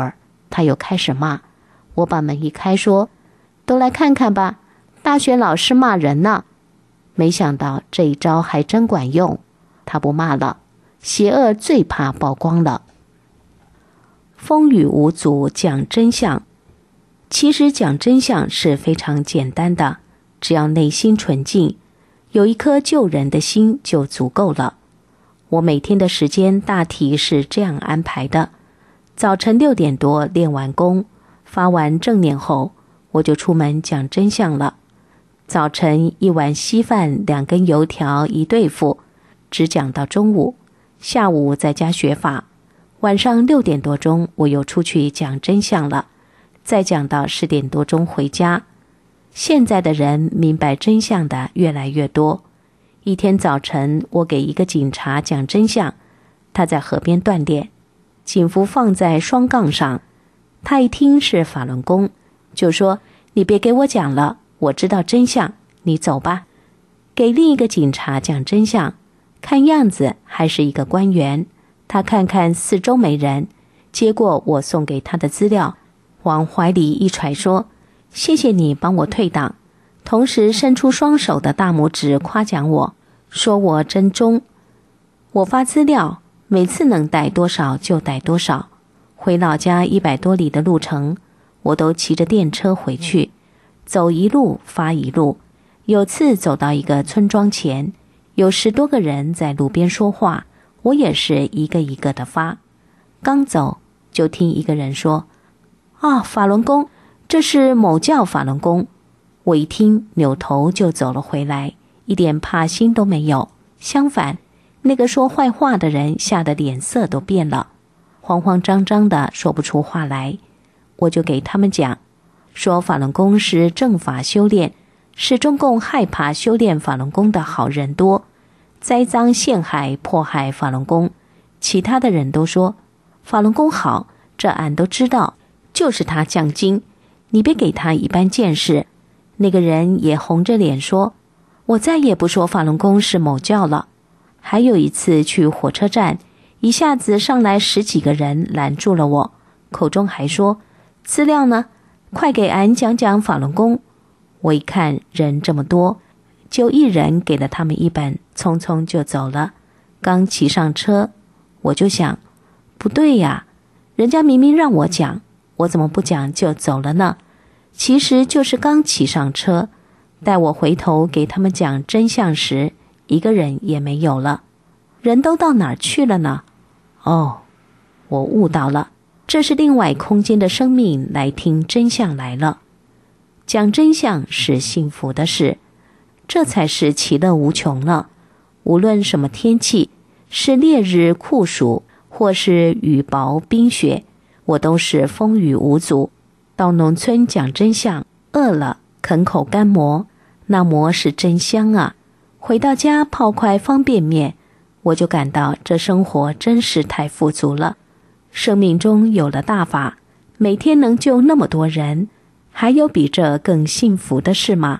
他又开始骂。我把门一开说，都来看看吧，大学老师骂人呢。没想到这一招还真管用，他不骂了，邪恶最怕曝光了。风雨无阻讲真相。其实讲真相是非常简单的，只要内心纯净，有一颗救人的心就足够了。我每天的时间大体是这样安排的：早晨6点多练完功，发完正念后，我就出门讲真相了。早晨1碗稀饭2根油条一对付，只讲到中午，下午在家学法，晚上6点多钟我又出去讲真相了，再讲到10点多钟回家。现在的人明白真相的越来越多。一天早晨，我给一个警察讲真相，他在河边锻炼，警服放在双杠上，他一听是法轮功，就说：“你别给我讲了，我知道真相，你走吧。”给另一个警察讲真相，看样子还是一个官员，他看看四周没人，接过我送给他的资料，往怀里一揣说：“谢谢你帮我退档。”同时伸出双手的大拇指夸奖我，说我真忠。我发资料，每次能带多少就带多少。回老家100多里的路程，我都骑着电车回去，走一路发一路。有次走到一个村庄前，有10多个人在路边说话，我也是一个一个的发。刚走就听一个人说：“啊，法轮功，这是某教法轮功。”我一听，扭头就走了回来，一点怕心都没有。相反，那个说坏话的人吓得脸色都变了，慌慌张张的说不出话来。我就给他们讲，说法轮功是正法修炼，是中共害怕修炼法轮功的好人多，栽赃陷害迫害法轮功。其他的人都说法轮功好，这俺都知道，就是他降精，你别给他一般见识。那个人也红着脸说：“我再也不说法轮功是某教了。”还有一次去火车站，一下子上来10几个人拦住了我，口中还说：“资料呢？快给俺讲讲法轮功。”我一看人这么多，就一人给了他们一本，匆匆就走了。刚骑上车，我就想，不对呀，人家明明让我讲，我怎么不讲就走了呢？其实就是刚骑上车，待我回头给他们讲真相时，一个人也没有了。人都到哪儿去了呢？哦，我悟到了，这是另外空间的生命来听真相来了。讲真相是幸福的事，这才是其乐无穷了。无论什么天气，是烈日酷暑，或是雨雹冰雪，我都是风雨无阻。到农村讲真相，饿了啃口干馍，那馍是真香啊。回到家泡块方便面，我就感到这生活真是太富足了。生命中有了大法，每天能救那么多人，还有比这更幸福的事吗？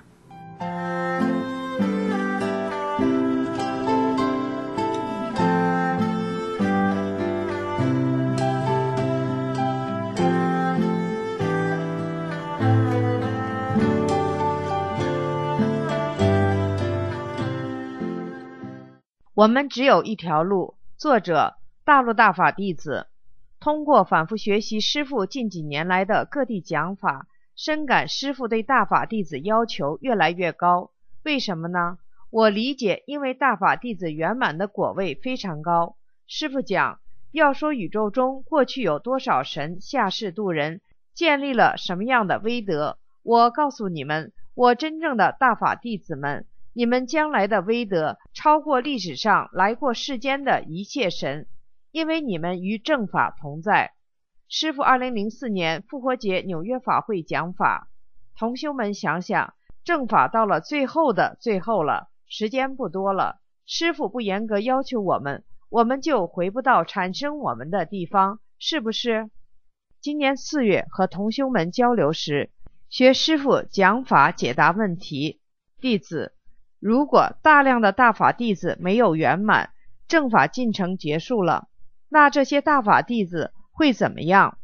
我们只有一条路。作者：大陆大法弟子。通过反复学习师父近几年来的各地讲法，深感师父对大法弟子要求越来越高。为什么呢？我理解，因为大法弟子圆满的果位非常高。师父讲，要说宇宙中过去有多少神下世度人，建立了什么样的威德，我告诉你们，我真正的大法弟子们，你们将来的威德超过历史上来过世间的一切神，因为你们与正法同在。师父2004年复活节纽约法会讲法，同修们想想，正法到了最后的最后了，时间不多了，师父不严格要求我们，我们就回不到产生我们的地方，是不是？今年4月和同修们交流时，学师父讲法解答问题。弟子：如果大量的大法弟子没有圆满，正法进程结束了，那这些大法弟子会怎么样？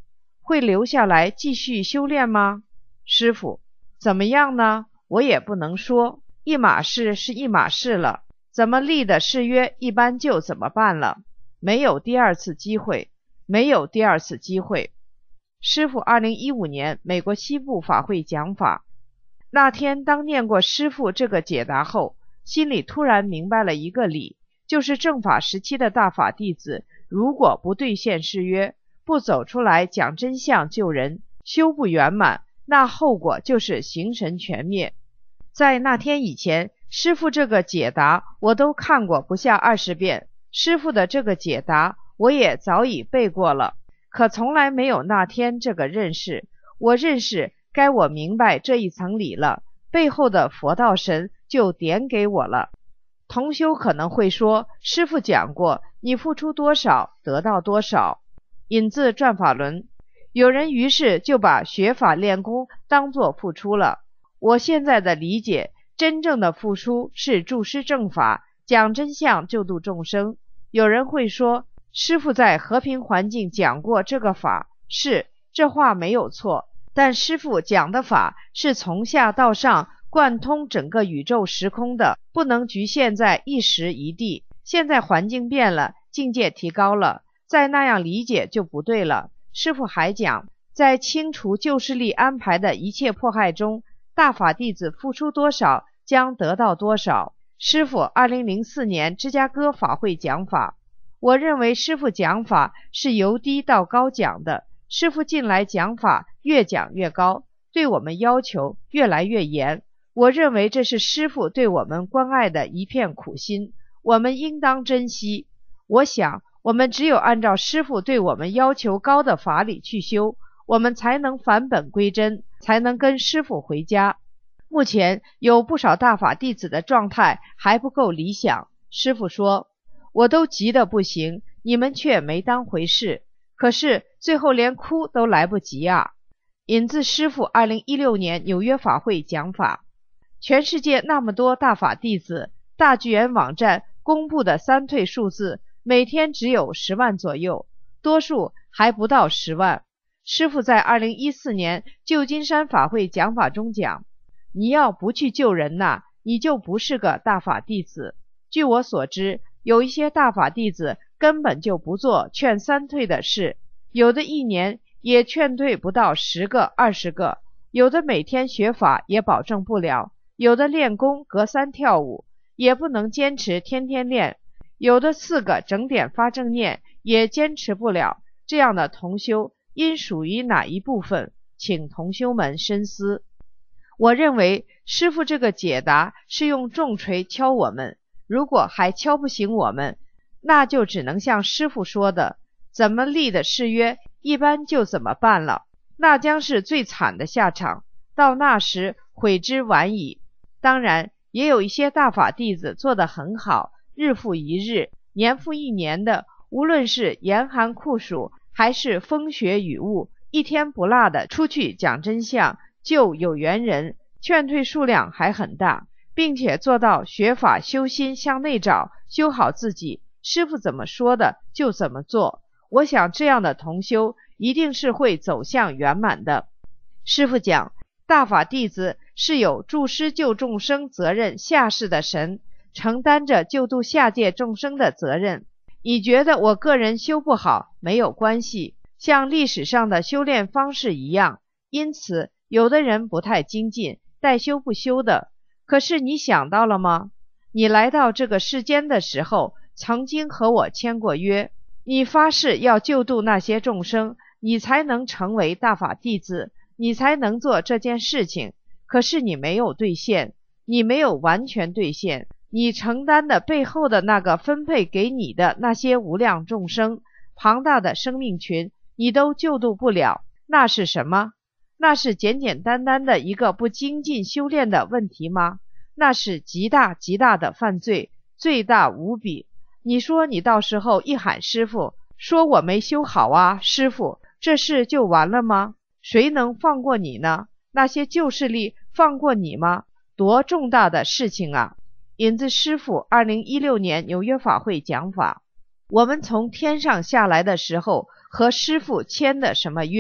会留下来继续修炼吗？师父，怎么样呢？我也不能说，一码事是一码事了，怎么立的誓约一般就怎么办了，没有第二次机会，没有第二次机会。师父2015年美国西部法会讲法，那天当念过师父这个解答后，心里突然明白了一个理，就是正法时期的大法弟子如果不兑现誓约，不走出来讲真相救人，修不圆满，那后果就是形神全灭。在那天以前，师父这个解答我都看过不下20遍，师父的这个解答我也早已背过了，可从来没有那天这个认识。我认识该我明白这一层理了，背后的佛道神就点给我了。同修可能会说，师父讲过，你付出多少得到多少。引自转法轮。有人于是就把学法练功当作付出了。我现在的理解，真正的付出是注师正法，讲真相救度众生。有人会说，师父在和平环境讲过这个法，是，这话没有错，但师父讲的法是从下到上贯通整个宇宙时空的，不能局限在一时一地。现在环境变了，境界提高了，再那样理解就不对了。师父还讲，在清除旧势力安排的一切迫害中，大法弟子付出多少将得到多少。师父2004年芝加哥法会讲法，我认为师父讲法是由低到高讲的，师父近来讲法越讲越高，对我们要求越来越严。我认为这是师父对我们关爱的一片苦心，我们应当珍惜。我想我们只有按照师父对我们要求高的法理去修，我们才能返本归真，才能跟师父回家。目前有不少大法弟子的状态还不够理想，师父说，我都急得不行，你们却没当回事，可是最后连哭都来不及啊。引自师父2016年纽约法会讲法。全世界那么多大法弟子，大聚源网站公布的三退数字每天只有10万左右，多数还不到10万。师父在2014年旧金山法会讲法中讲，你要不去救人呐，你就不是个大法弟子。据我所知，有一些大法弟子根本就不做劝三退的事，有的一年也劝退不到10个20个，有的每天学法也保证不了，有的练功隔3跳舞也不能坚持天天练，有的4个整点发正念也坚持不了。这样的同修应属于哪一部分？请同修们深思。我认为师父这个解答是用重锤敲我们，如果还敲不醒我们，那就只能像师父说的，怎么立的誓约一般就怎么办了，那将是最惨的下场，到那时悔之晚矣。当然也有一些大法弟子做得很好，日复一日，年复一年的，无论是严寒酷暑还是风雪雨雾，一天不落的出去讲真相，救有缘人，劝退数量还很大，并且做到学法修心向内找，修好自己，师父怎么说的就怎么做。我想这样的同修一定是会走向圆满的。师父讲，大法弟子是有助师救众生责任，下世的神承担着救度下界众生的责任。你觉得我个人修不好没有关系，像历史上的修炼方式一样，因此有的人不太精进，带修不修的。可是你想到了吗？你来到这个世间的时候，曾经和我签过约，你发誓要救度那些众生，你才能成为大法弟子，你才能做这件事情。可是你没有兑现，你没有完全兑现，你承担的背后的那个分配给你的那些无量众生，庞大的生命群，你都救度不了。那是什么？那是简简单单的一个不精进修炼的问题吗？那是极大极大的犯罪，罪大无比。你说你到时候一喊师父，说我没修好啊，师父，这事就完了吗？谁能放过你呢？那些旧势力放过你吗？多重大的事情啊！引自师父2016年纽约法会讲法。我们从天上下来的时候和师父签的什么约？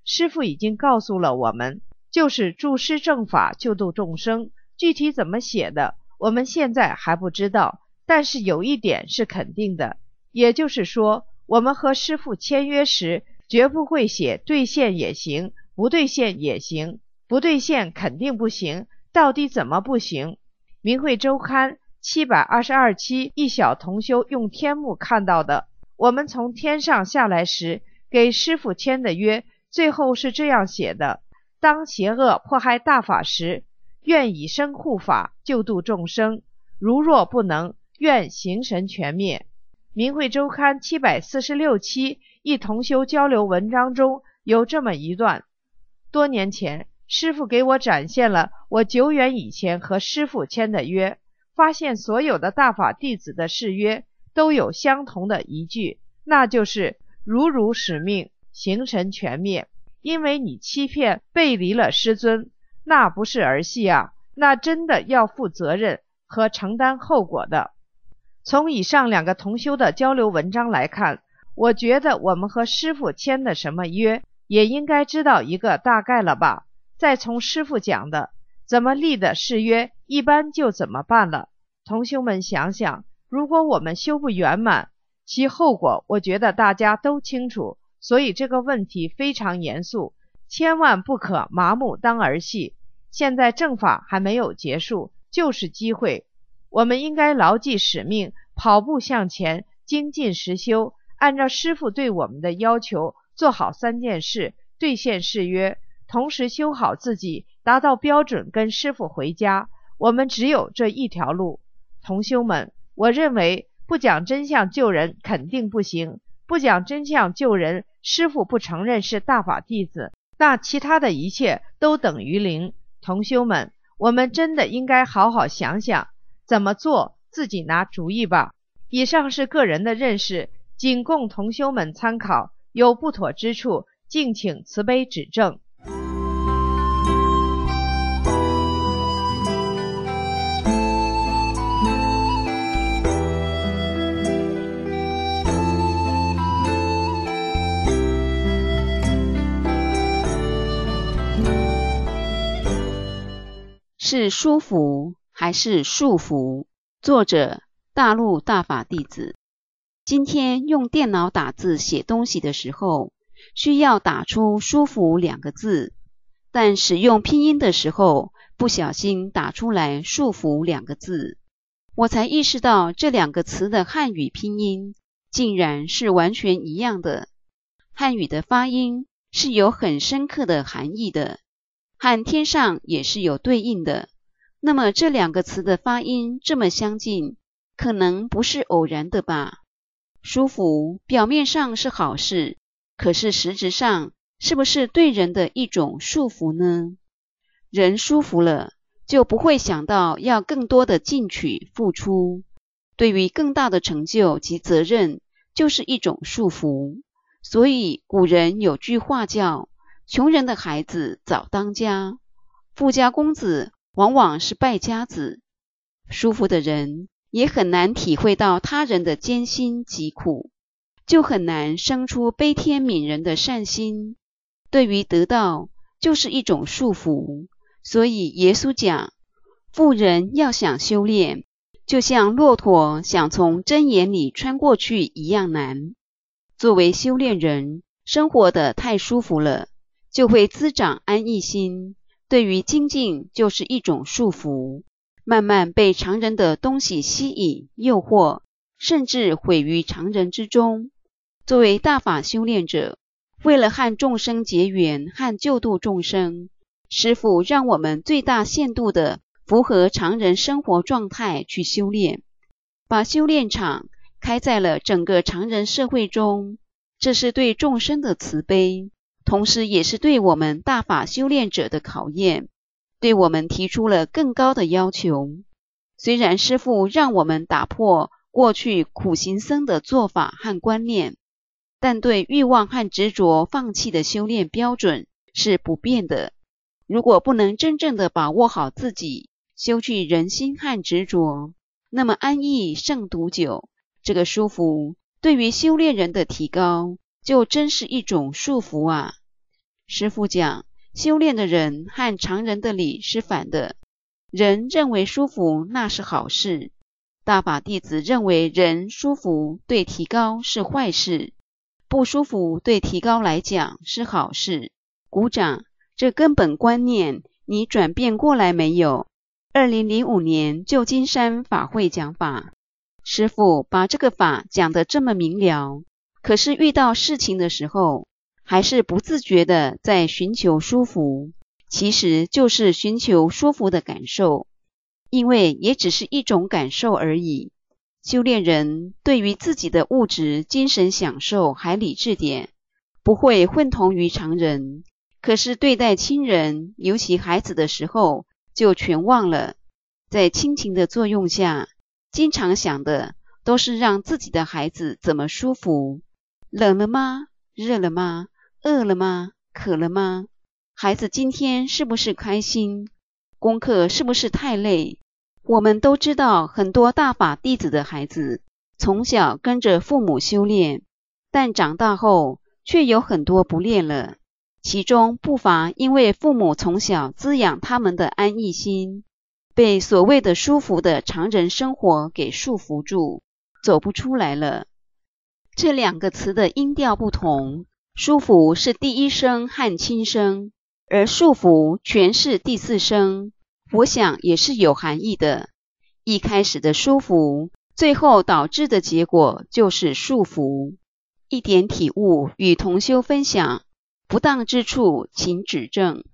师父已经告诉了我们，就是助师正法救度众生，具体怎么写的我们现在还不知道，但是有一点是肯定的，也就是说我们和师父签约时绝不会写兑现也行，不兑现也行，不兑现肯定不行，到底怎么不行？明慧周刊722期一小同修用天目看到的，我们从天上下来时给师父签的约，最后是这样写的：当邪恶迫害大法时，愿以身护法救度众生，如若不能，愿形神全灭。明慧周刊746期一同修交流文章中有这么一段：多年前师父给我展现了我久远以前和师父签的约，发现所有的大法弟子的誓约都有相同的一句，那就是如使命，形神全灭。因为你欺骗背离了师尊，那不是儿戏啊，那真的要负责任和承担后果的。从以上两个同修的交流文章来看，我觉得我们和师父签的什么约也应该知道一个大概了吧。再从师父讲的怎么立的誓约，一般就怎么办了。同修们想想，如果我们修不圆满，其后果我觉得大家都清楚，所以这个问题非常严肃，千万不可麻木当儿戏。现在正法还没有结束，就是机会，我们应该牢记使命，跑步向前，精进实修，按照师父对我们的要求做好3件事，兑现誓约，同时修好自己，达到标准跟师父回家。我们只有这一条路。同修们，我认为不讲真相救人肯定不行，不讲真相救人，师父不承认是大法弟子，那其他的一切都等于零。同修们，我们真的应该好好想想怎么做，自己拿主意吧。以上是个人的认识，仅供同修们参考，有不妥之处，敬请慈悲指正。 是舒服还是束缚？作者：大陆大法弟子。今天用电脑打字写东西的时候，需要打出舒服2个字，但使用拼音的时候，不小心打出来束缚2个字。我才意识到这2个词的汉语拼音竟然是完全一样的。汉语的发音是有很深刻的含义的，和天上也是有对应的。那么这2个词的发音这么相近，可能不是偶然的吧？舒服表面上是好事，可是实质上是不是对人的一种束缚呢？人舒服了，就不会想到要更多的进取付出，对于更大的成就及责任就是一种束缚。所以古人有句话叫穷人的孩子早当家，富家公子往往是败家子。舒服的人也很难体会到他人的艰辛疾苦，就很难生出悲天悯人的善心。对于得道就是一种束缚，所以耶稣讲，富人要想修炼，就像骆驼想从针眼里穿过去一样难。作为修炼人，生活得太舒服了，就会滋长安逸心，对于精进就是一种束缚，慢慢被常人的东西吸引诱惑，甚至毁于常人之中。作为大法修炼者，为了和众生结缘和救度众生，师父让我们最大限度的符合常人生活状态去修炼，把修炼场开在了整个常人社会中，这是对众生的慈悲，同时也是对我们大法修炼者的考验，对我们提出了更高的要求。虽然师父让我们打破过去苦行僧的做法和观念，但对欲望和执着放弃的修炼标准是不变的。如果不能真正的把握好自己，修去人心和执着，那么安逸胜毒酒，这个舒服对于修炼人的提高就真是一种束缚啊。 师父讲，修炼的人和常人的理是反的，人认为舒服那是好事，大法弟子认为人舒服对提高是坏事，不舒服对提高来讲是好事。鼓掌，这根本观念你转变过来没有？2005年旧金山法会讲法，师父把这个法讲得这么明了，可是遇到事情的时候还是不自觉的在寻求舒服，其实就是寻求舒服的感受，因为也只是一种感受而已。修炼人对于自己的物质精神享受还理智点，不会混同于常人，可是对待亲人，尤其孩子的时候就全忘了。在亲情的作用下，经常想的都是让自己的孩子怎么舒服，冷了吗？热了吗？饿了吗？渴了吗？孩子今天是不是开心？功课是不是太累？我们都知道很多大法弟子的孩子从小跟着父母修炼，但长大后却有很多不练了，其中不乏因为父母从小滋养他们的安逸心，被所谓的舒服的常人生活给束缚住，走不出来了。这两个词的音调不同，舒服是第一声和轻声，而束缚全是第四声，我想也是有含义的。一开始的舒服，最后导致的结果就是束缚。一点体悟与同修分享，不当之处请指正。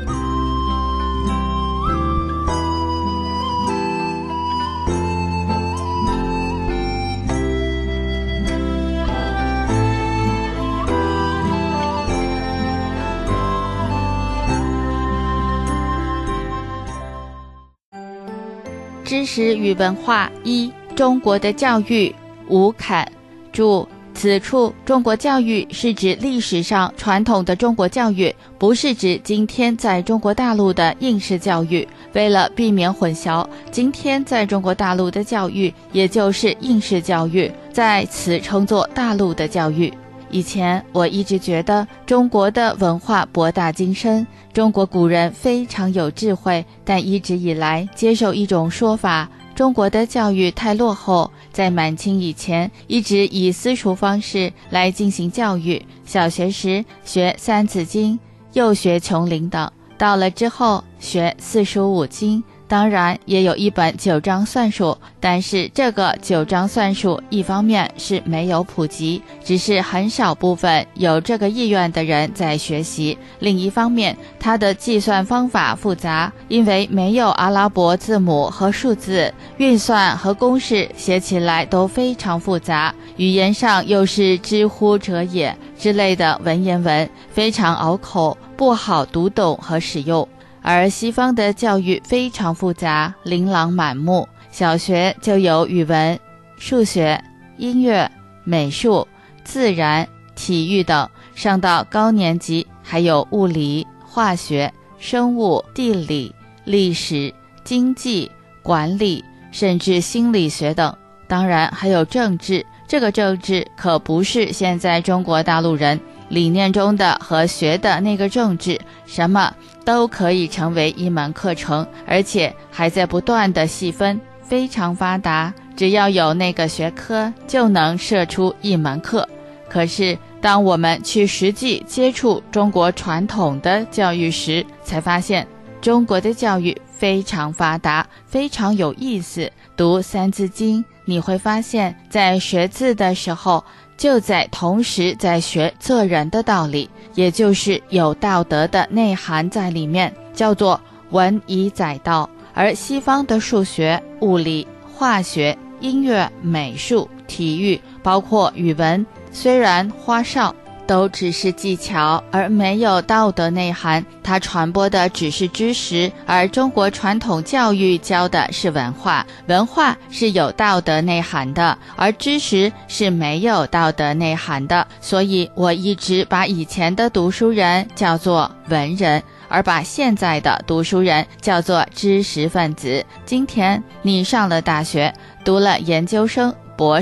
知识与文化一，中国的教育。吴侃注：此处中国教育是指历史上传统的中国教育，不是指今天在中国大陆的应试教育。为了避免混淆，今天在中国大陆的教育也就是应试教育，在此称作大陆的教育。以前我一直觉得中国的文化博大精深，中国古人非常有智慧，但一直以来接受一种说法，中国的教育太落后，在满清以前一直以私塾方式来进行教育，小学时学三字经，又学琼林等，到了之后学四书五经，当然也有一本九章算术，但是这个九章算术一方面是没有普及，只是很少部分有这个意愿的人在学习，另一方面它的计算方法复杂，因为没有阿拉伯字母和数字，运算和公式写起来都非常复杂，语言上又是知乎者也之类的文言文，非常拗口，不好读懂和使用。而西方的教育非常复杂，琳琅满目，小学就有语文、数学、音乐、美术、自然、体育等，上到高年级还有物理、化学、生物、地理、历史、经济、管理，甚至心理学等。当然还有政治，这个政治可不是现在中国大陆人理念中的和学的那个政治，什么都可以成为一门课程，而且还在不断的细分，非常发达，只要有那个学科就能设出一门课。可是当我们去实际接触中国传统的教育时，才发现中国的教育非常发达，非常有意思。读三字经，你会发现在学字的时候就在同时在学做人的道理，也就是有道德的内涵在里面，叫做文以载道。而西方的数学、物理、化学、音乐、美术、体育，包括语文，虽然花哨，都只是技巧，而没有道德内涵，它传播的只是知识，而中国传统教育教的是文化，文化是有道德内涵的，而知识是没有道德内涵的。所以我一直把以前的读书人叫做文人，而把现在的读书人叫做知识分子。今天你上了大学，读了研究生、博士、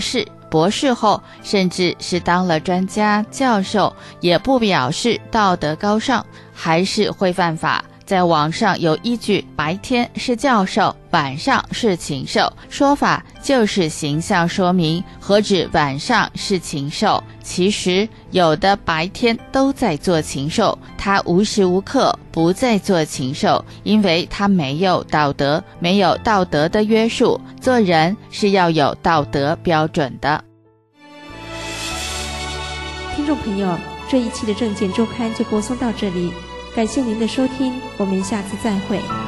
博士后，甚至是当了专家、教授，也不表示道德高尚，还是会犯法。在网上有依据，白天是教授，晚上是禽兽，说法就是形象说明，何止晚上是禽兽？其实有的白天都在做禽兽，他无时无刻不在做禽兽，因为他没有道德，没有道德的约束，做人是要有道德标准的。 听众朋友，这一期的政见周刊就播送到这里，感谢您的收听，我们下次再会。